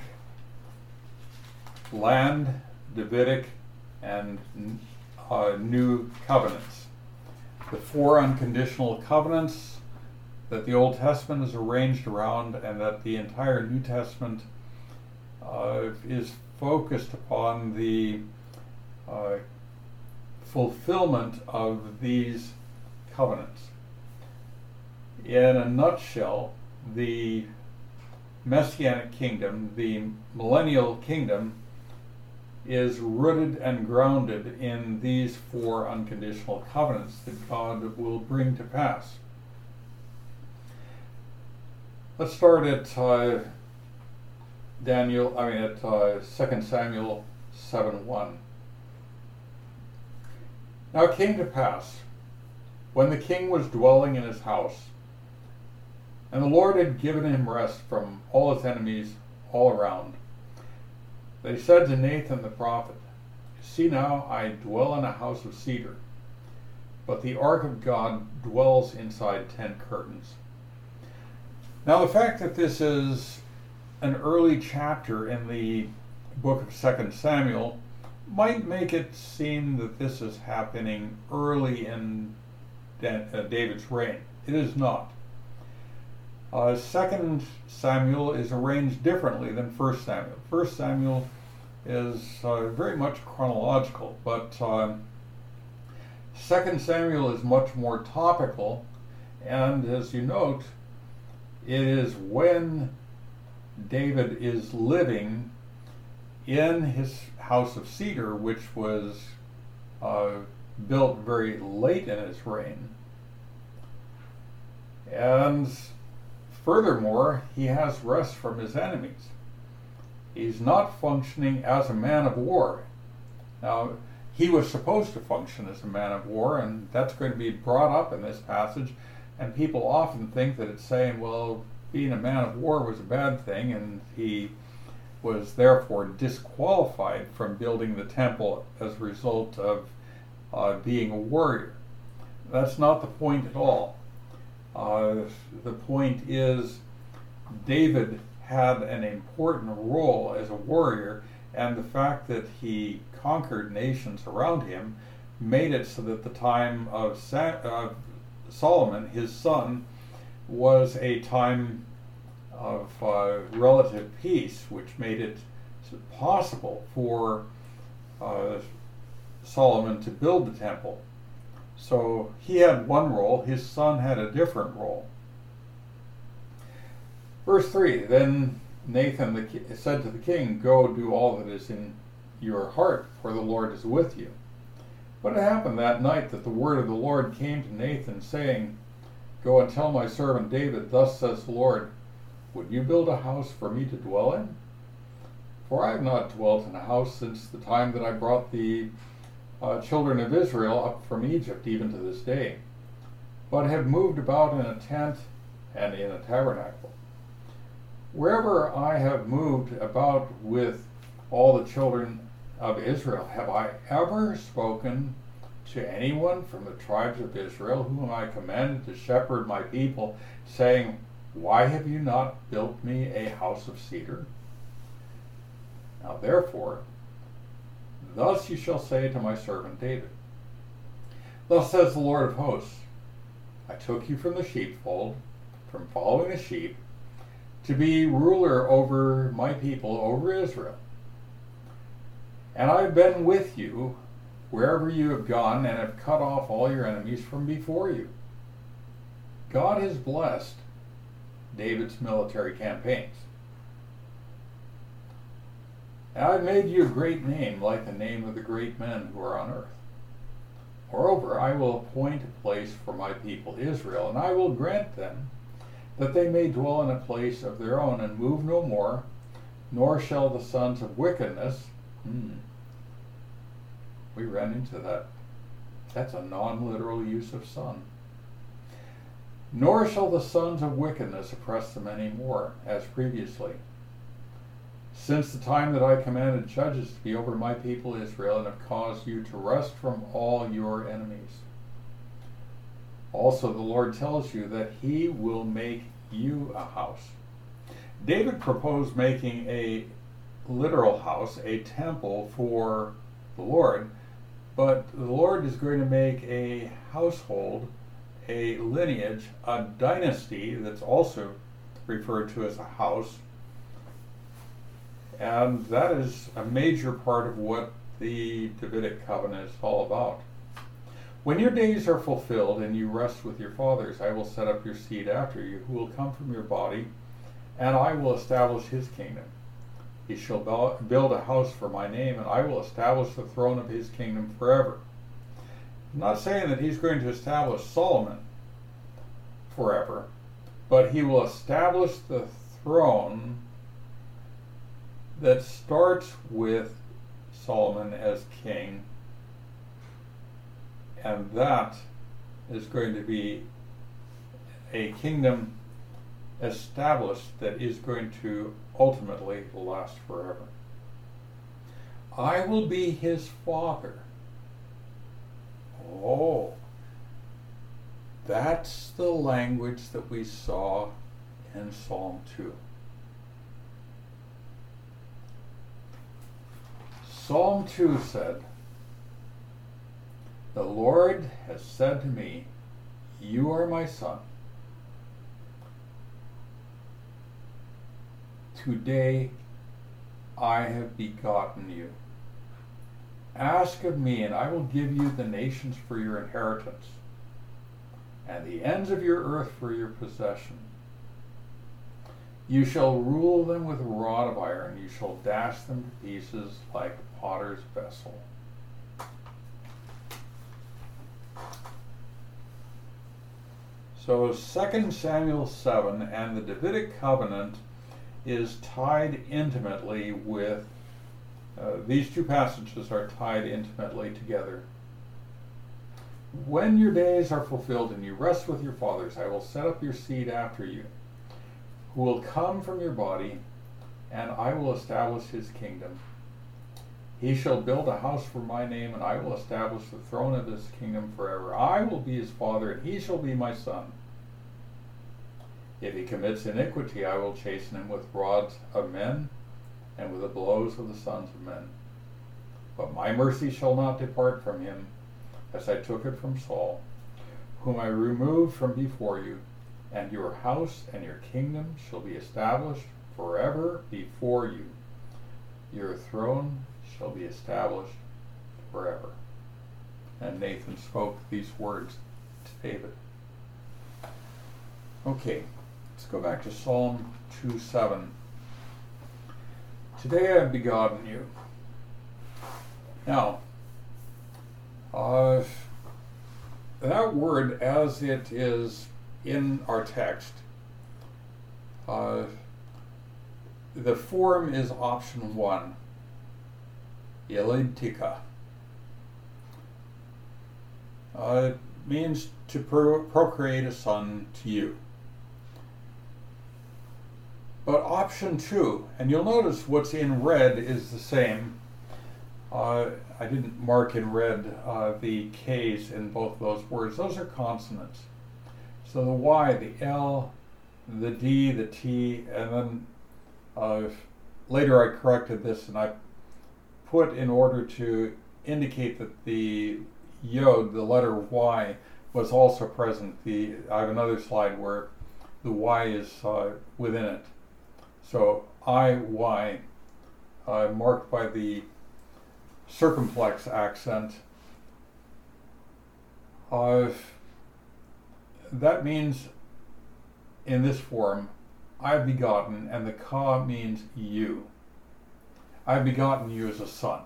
land, Davidic, and uh, new covenants. The four unconditional covenants that the Old Testament is arranged around, and that the entire New Testament uh, is focused upon the uh, fulfillment of these covenants. In a nutshell, the Messianic kingdom, the millennial kingdom, is rooted and grounded in these four unconditional covenants that God will bring to pass. Let's start at uh, Daniel, I mean at uh, Second Samuel seven one. Now it came to pass, when the king was dwelling in his house, and the Lord had given him rest from all his enemies all around, they said to Nathan the prophet, See now, I dwell in a house of cedar, but the ark of God dwells inside ten curtains. Now the fact that this is an early chapter in the book of Second Samuel might make it seem that this is happening early in David's reign. It is not. Uh, Second Samuel is arranged differently than First Samuel. First Samuel is uh, very much chronological, but uh, Second Samuel is much more topical, and as you note, it is when David is living in his house of cedar, which was uh, built very late in his reign. And furthermore, he has rest from his enemies. He's not functioning as a man of war. Now, he was supposed to function as a man of war, and that's going to be brought up in this passage. And people often think that it's saying, well, being a man of war was a bad thing, and he was therefore disqualified from building the temple as a result of uh, being a warrior. That's not the point at all. Uh, the point is, David had an important role as a warrior, and the fact that he conquered nations around him made it so that the time of Sa- uh, Solomon, his son, was a time of uh, relative peace, which made it possible for uh, Solomon to build the temple. So he had one role, his son had a different role. Verse three, then Nathan the ki- said to the king, Go do all that is in your heart, for the Lord is with you. But it happened that night that the word of the Lord came to Nathan, saying, Go and tell my servant David, Thus says the Lord, Would you build a house for me to dwell in? For I have not dwelt in a house since the time that I brought the uh, children of Israel up from Egypt, even to this day, but have moved about in a tent and in a tabernacle. Wherever I have moved about with all the children of Israel, have I ever spoken to anyone from the tribes of Israel, whom I commanded to shepherd my people, saying, Why have you not built me a house of cedar? Now therefore, thus you shall say to my servant David, Thus says the Lord of hosts, I took you from the sheepfold, from following the sheep, to be ruler over my people, over Israel. And I've been with you wherever you have gone and have cut off all your enemies from before you. God has blessed David's military campaigns. And I've made you a great name, like the name of the great men who are on earth. Moreover, I will appoint a place for my people Israel, and I will grant them that they may dwell in a place of their own and move no more, nor shall the sons of wickedness, hmm, we ran into that. That's a non-literal use of son. Nor shall the sons of wickedness oppress them any more, as previously, since the time that I commanded judges to be over my people Israel, and have caused you to rest from all your enemies. Also, the Lord tells you that he will make you a house. David proposed making a literal house, a temple for the Lord, but the Lord is going to make a household, a lineage, a dynasty that's also referred to as a house. And that is a major part of what the Davidic covenant is all about. When your days are fulfilled and you rest with your fathers, I will set up your seed after you, who will come from your body, and I will establish his kingdom. He shall build a house for my name, and I will establish the throne of his kingdom forever. I'm not saying that he's going to establish Solomon forever, but he will establish the throne that starts with Solomon as king, and that is going to be a kingdom established that is going to ultimately last forever. I will be his father. Oh, that's the language that we saw in Psalm two. Psalm two said, "The Lord has said to me, you are my son. Today I have begotten you. Ask of me, and I will give you the nations for your inheritance, and the ends of your earth for your possession. You shall rule them with a rod of iron. You shall dash them to pieces like a potter's vessel." So Second Samuel seven and the Davidic covenant is tied intimately with, uh, these two passages are tied intimately together. When your days are fulfilled and you rest with your fathers, I will set up your seed after you, who will come from your body, and I will establish his kingdom. He shall build a house for my name, and I will establish the throne of his kingdom forever. I will be his father, and he shall be my son. If he commits iniquity, I will chasten him with rods of men and with the blows of the sons of men. But my mercy shall not depart from him, as I took it from Saul, whom I removed from before you, and your house and your kingdom shall be established forever before you. Your throne shall be established forever. And Nathan spoke these words to David. Okay, let's go back to Psalm two seven. Today I have begotten you. Now, uh, that word as it is in our text, uh, the form is option one, Yelidtika. Uh, it means to pro- procreate a son to you. But option two, and you'll notice what's in red is the same. Uh, I didn't mark in red uh, the K's in both those words. Those are consonants. So the Y, the L, the D, the T, and then uh, later I corrected this and I put in order to indicate that the Yod, the letter Y, was also present. The I have another slide where the Y is uh, within it. So I, Y, uh, marked by the circumflex accent. Uh, that means, in this form, I have begotten, and the ka means you. I have begotten you as a son.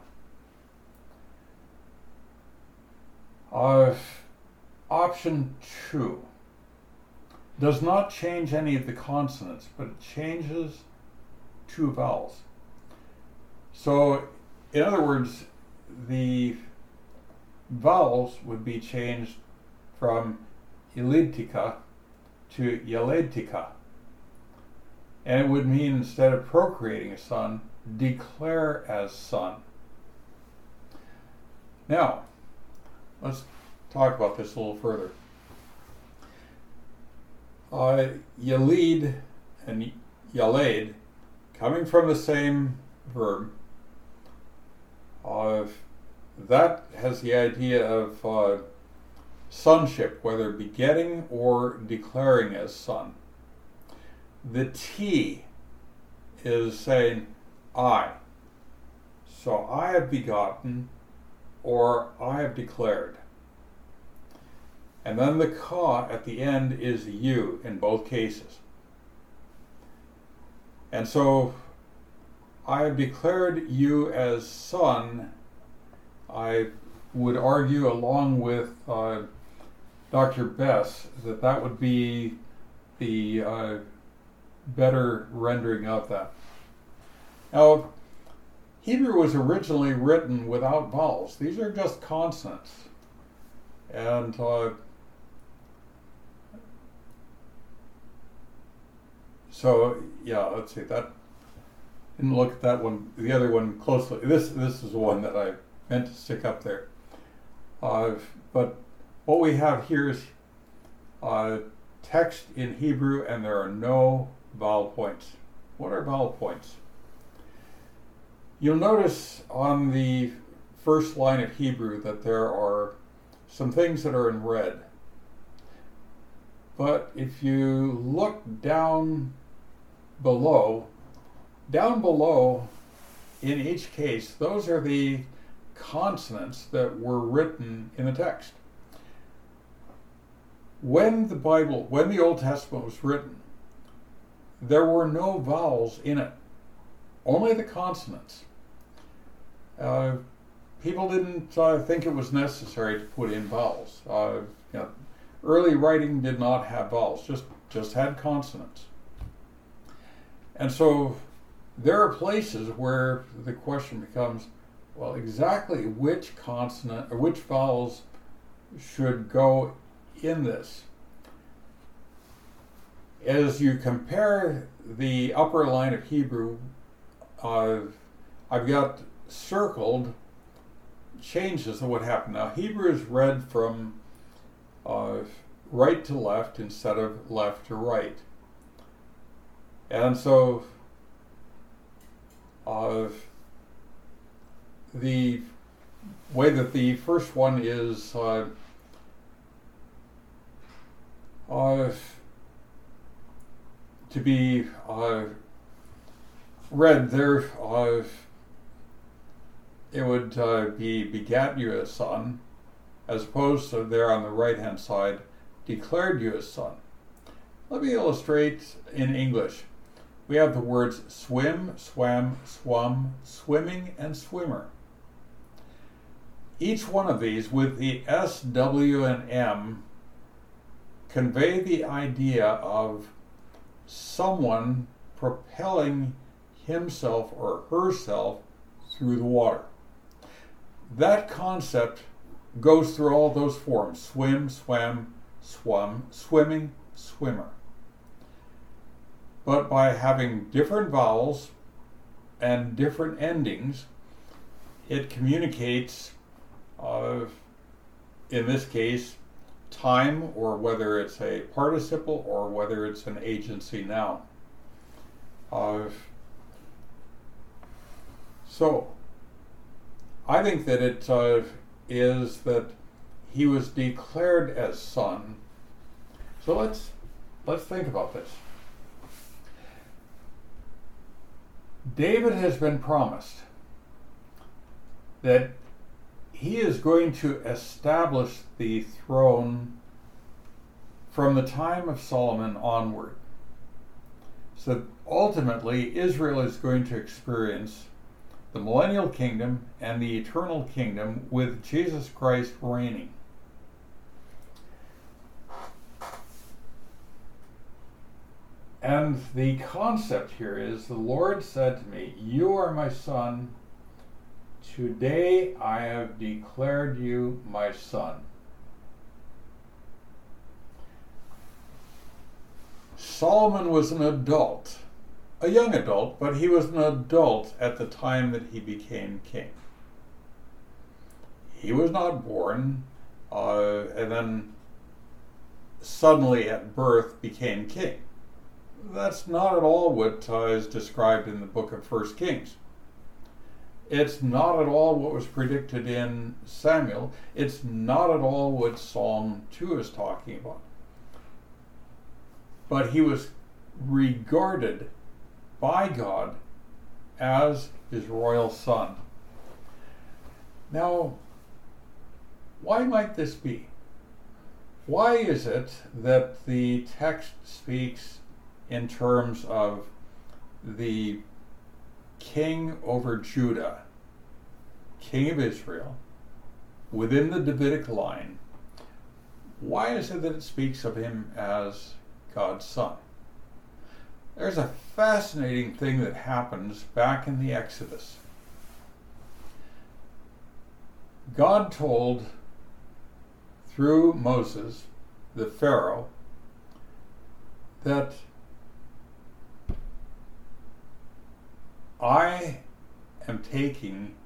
Uh, option two does not change any of the consonants, but it changes two vowels. So, in other words, the vowels would be changed from Yelidtika to Yeledtika. And it would mean, instead of procreating a son, declare as son. Now, let's talk about this a little further. Uh, Yalid and Yaled, coming from the same verb, uh, that has the idea of uh, sonship, whether begetting or declaring as son. The T is saying I. So I have begotten, or I have declared. And then the ka at the end is you in both cases. And so I have declared you as son. I would argue, along with uh, Doctor Bess, that that would be the uh, better rendering of that. Now, Hebrew was originally written without vowels. These are just consonants. And uh, so, yeah, let's see, that, didn't look at that one, the other one closely. This, this is the one that I meant to stick up there. Uh, but what we have here is uh, text in Hebrew, and there are no vowel points. What are vowel points? You'll notice on the first line of Hebrew that there are some things that are in red. But if you look down below, down below, in each case, those are the consonants that were written in the text. When the Bible, when the Old Testament was written, there were no vowels in it, only the consonants. Uh, people didn't uh, think it was necessary to put in vowels. Uh, you know, early writing did not have vowels, just, just had consonants. And so there are places where the question becomes, well, exactly which consonant or which vowels should go in this. As you compare the upper line of Hebrew, uh, I've got circled changes of what happened. Now, Hebrew is read from uh, right to left instead of left to right. And so uh, the way that the first one is uh, uh, to be uh, read there, uh, it would uh, be begat you as son, as opposed to there on the right hand side, declared you as son. Let me illustrate in English. We have the words swim, swam, swum, swimming, and swimmer. Each one of these with the S, W, and M convey the idea of someone propelling himself or herself through the water. That concept goes through all those forms: swim, swam, swum, swimming, swimmer. But by having different vowels and different endings, it communicates, uh, in this case, time, or whether it's a participle or whether it's an agency noun. Uh, so, I think that it uh, is that he was declared as son. So let's let's think about this. David has been promised that he is going to establish the throne from the time of Solomon onward. So ultimately, Israel is going to experience the millennial kingdom and the eternal kingdom with Jesus Christ reigning. And the concept here is, the Lord said to me, "You are my son. Today I have declared you my son." Solomon was an adult, a young adult, but he was an adult at the time that he became king. He was not born uh, and then suddenly at birth became king. That's not at all what uh, is described in the book of First Kings. It's not at all what was predicted in Samuel. It's not at all what Psalm two is talking about. But he was regarded by God as his royal son. Now, why might this be? Why is it that the text speaks in terms of the king over Judah, king of Israel, within the Davidic line? Why is it that it speaks of him as God's son? There's a fascinating thing that happens back in the Exodus. God told, through Moses, the Pharaoh, that I am taking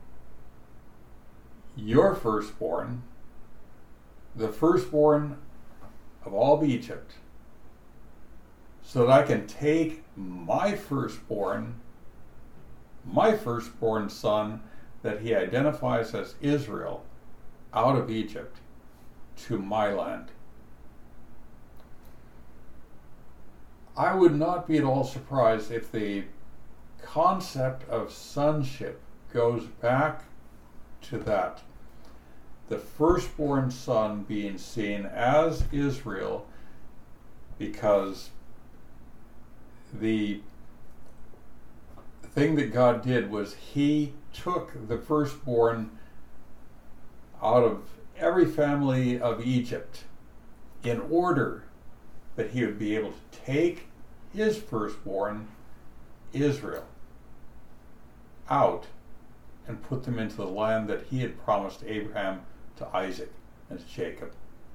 your firstborn, the firstborn of all of Egypt, so that I can take my firstborn, my firstborn son that he identifies as Israel, out of Egypt to my land. I would not be at all surprised if the concept of sonship goes back to that. The firstborn son being seen as Israel, because the thing that God did was he took the firstborn out of every family of Egypt in order that he would be able to take his firstborn, Israel, out and put them into the land that he had promised Abraham, to Isaac, and to Jacob.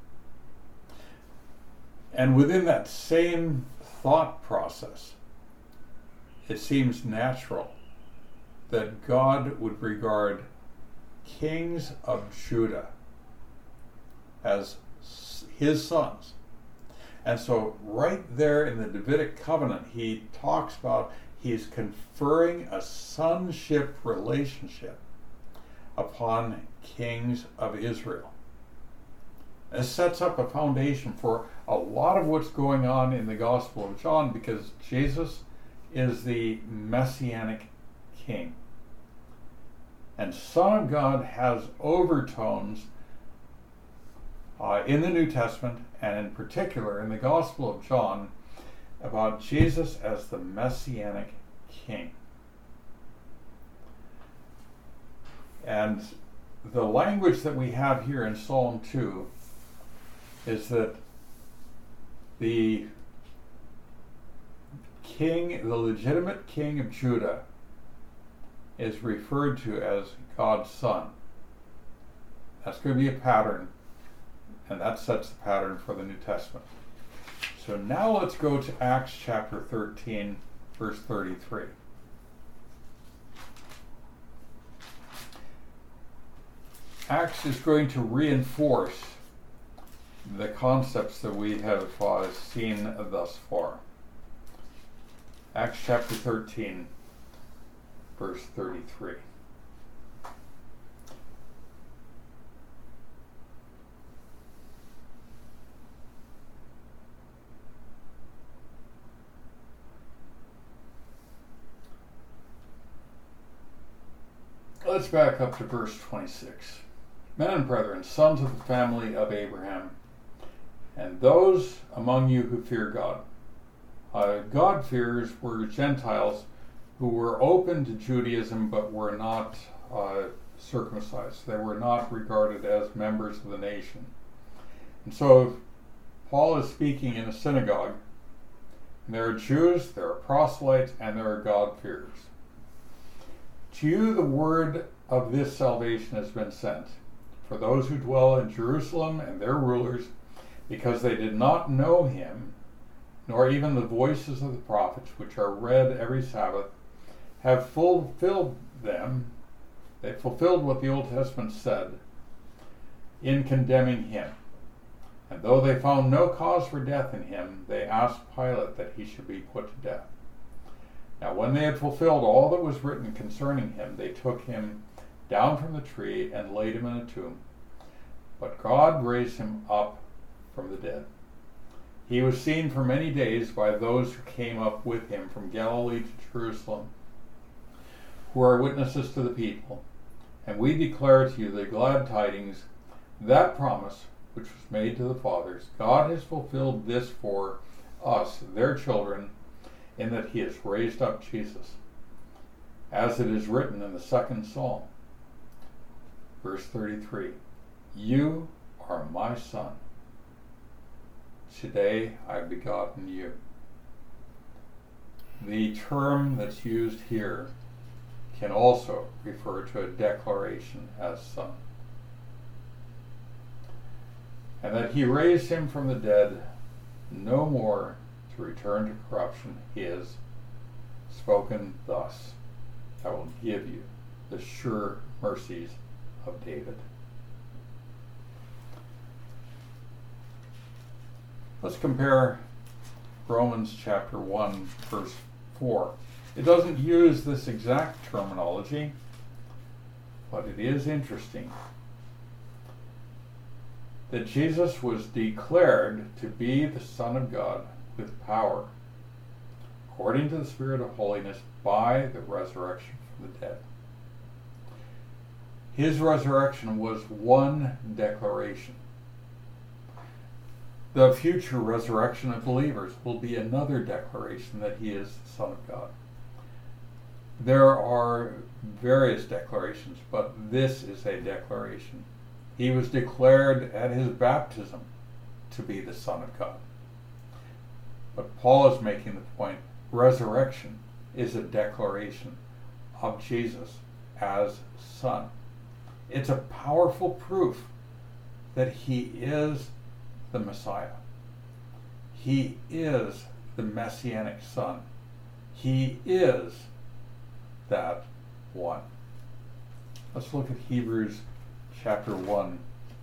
And within that same thought process, it seems natural that God would regard kings of Judah as his sons. And so right there in the Davidic covenant, he talks about he's conferring a sonship relationship upon kings of Israel. This sets up a foundation for a lot of what's going on in the Gospel of John, because Jesus is the Messianic King. And Son of God has overtones uh, in the New Testament, and in particular in the Gospel of John, about Jesus as the Messianic King. And the language that we have here in Psalm two is that the king, the legitimate king of Judah, is referred to as God's son. That's going to be a pattern, and that sets the pattern for the New Testament. So now let's go to Acts chapter thirteen, verse thirty-three. Acts is going to reinforce the concepts that we have uh, seen thus far. Acts chapter thirteen, verse thirty-three. Let's back up to verse twenty-six. Men and brethren, sons of the family of Abraham, and those among you who fear God. Uh, God-fearers were Gentiles who were open to Judaism but were not uh, circumcised. They were not regarded as members of the nation. And so Paul is speaking in a synagogue, and there are Jews, there are proselytes, and there are God-fearers. To you the word of this salvation has been sent, for those who dwell in Jerusalem and their rulers, because they did not know him, nor even the voices of the prophets, which are read every Sabbath, have fulfilled them. They fulfilled what the Old Testament said in condemning him. And though they found no cause for death in him, they asked Pilate that he should be put to death. Now when they had fulfilled all that was written concerning him, they took him down from the tree and laid him in a tomb. But God raised him up from the dead. He was seen for many days by those who came up with him from Galilee to Jerusalem, who are witnesses to the people. And we declare to you the glad tidings, that promise which was made to the fathers. God has fulfilled this for us, their children, in that he has raised up Jesus, as it is written in the second Psalm, verse thirty-three, you are my son. Today I have begotten you. The term that's used here can also refer to a declaration as son. And that he raised him from the dead, no more to return to corruption, is spoken thus, I will give you the sure mercies of David. Let's compare Romans chapter one, verse four. It doesn't use this exact terminology, but it is interesting that Jesus was declared to be the Son of God with power, according to the Spirit of holiness, by the resurrection from the dead. His resurrection was one declaration. The future resurrection of believers will be another declaration that he is the Son of God. There are various declarations, but this is a declaration. He was declared at his baptism to be the Son of God. But Paul is making the point, resurrection is a declaration of Jesus as Son. It's a powerful proof that he is the Messiah. He is the Messianic Son. He is that one. Let's look at Hebrews chapter one.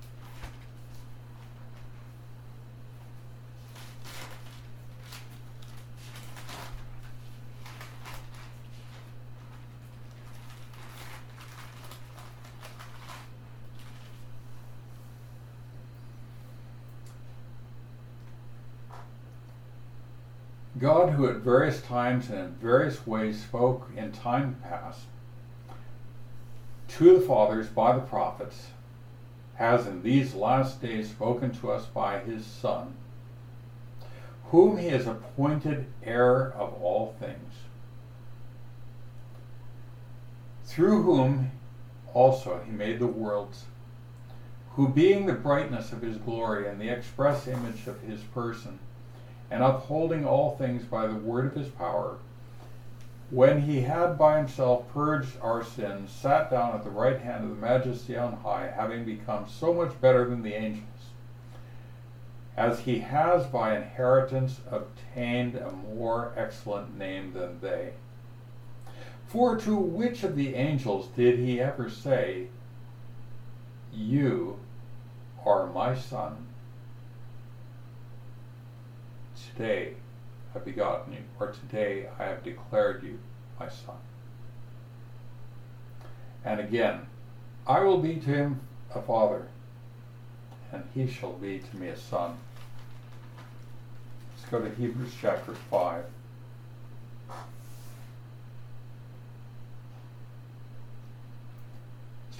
God, who at various times and in various ways spoke in time past to the fathers by the prophets, has in these last days spoken to us by his Son, whom he has appointed heir of all things, through whom also he made the worlds, who being the brightness of his glory and the express image of his person, and upholding all things by the word of his power, when he had by himself purged our sins, sat down at the right hand of the Majesty on high, having become so much better than the angels, as he has by inheritance obtained a more excellent name than they. For to which of the angels did he ever say, you are my son, today I have begotten you, or today I have declared you my son? And again, I will be to him a father, and he shall be to me a son. Let's go to Hebrews chapter five.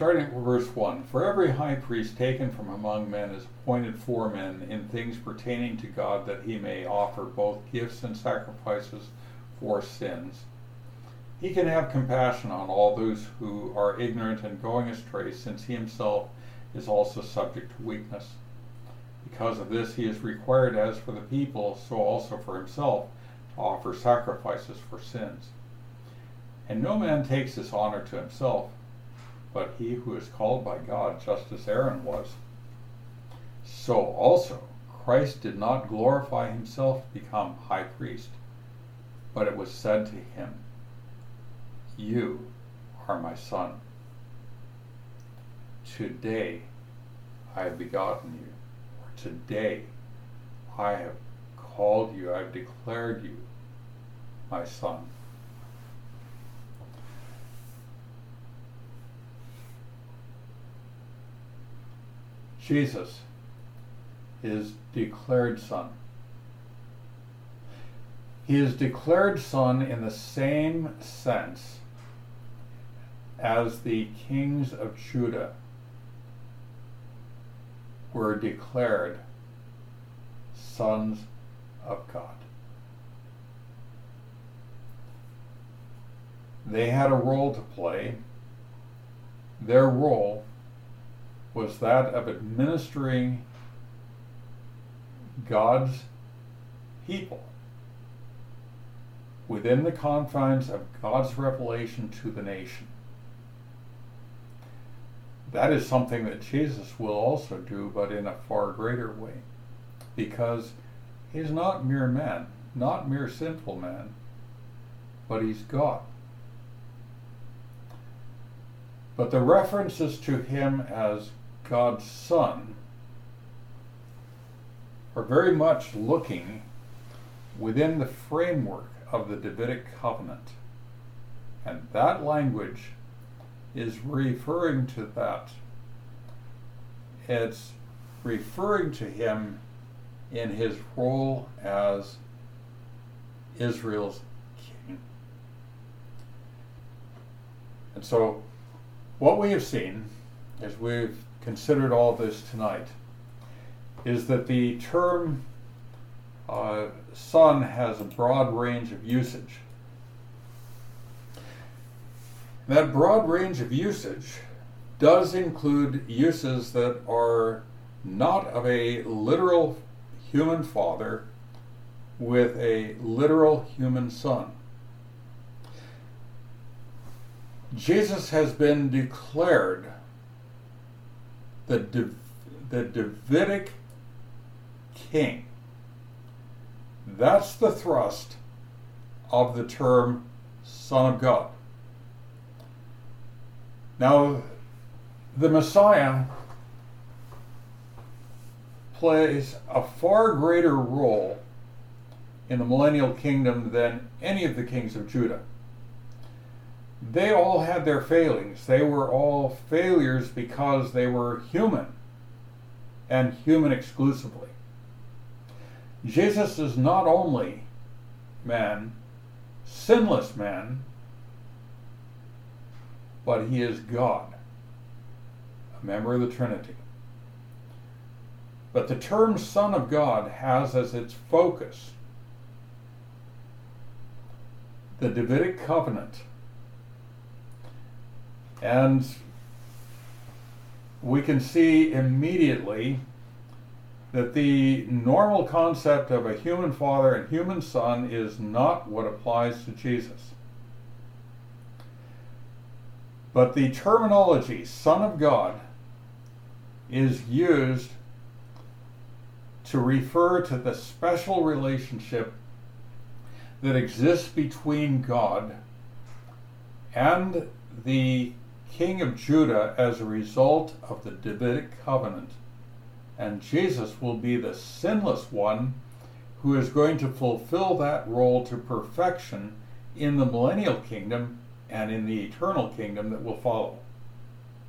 starting at verse one. For every high priest taken from among men is appointed for men in things pertaining to God, that he may offer both gifts and sacrifices for sins. He can have compassion on all those who are ignorant and going astray, since he himself is also subject to weakness. Because of this he is required, as for the people, so also for himself, to offer sacrifices for sins. And no man takes this honor to himself, but he who is called by God, just as Aaron was. So also Christ did not glorify himself to become high priest, but it was said to him, You are my son. Today I have begotten you. Or today I have called you, I have declared you my son. Jesus is declared son. He is declared son in the same sense as the kings of Judah were declared sons of God. They had a role to play. Their role was that of administering God's people within the confines of God's revelation to the nation. That is something that Jesus will also do, but in a far greater way, because he's not mere man, not mere sinful man, but he's God. But the references to him as God's son are very much looking within the framework of the Davidic covenant. And that language is referring to that. It's referring to him in his role as Israel's king. And so what we have seen, as we've considered all this tonight, is that the term uh, son has a broad range of usage. That broad range of usage does include uses that are not of a literal human father with a literal human son. Jesus has been declared the, Dav- the Davidic king. That's the thrust of the term Son of God. Now, the Messiah plays a far greater role in the millennial kingdom than any of the kings of Judah. They all had their failings. They were all failures because they were human, and human exclusively. Jesus is not only man, sinless man, but he is God, a member of the Trinity. But the term Son of God has as its focus the Davidic covenant. And we can see immediately that the normal concept of a human father and human son is not what applies to Jesus. But the terminology Son of God is used to refer to the special relationship that exists between God and the King of Judah as a result of the Davidic covenant. And Jesus will be the sinless one who is going to fulfill that role to perfection in the millennial kingdom and in the eternal kingdom that will follow.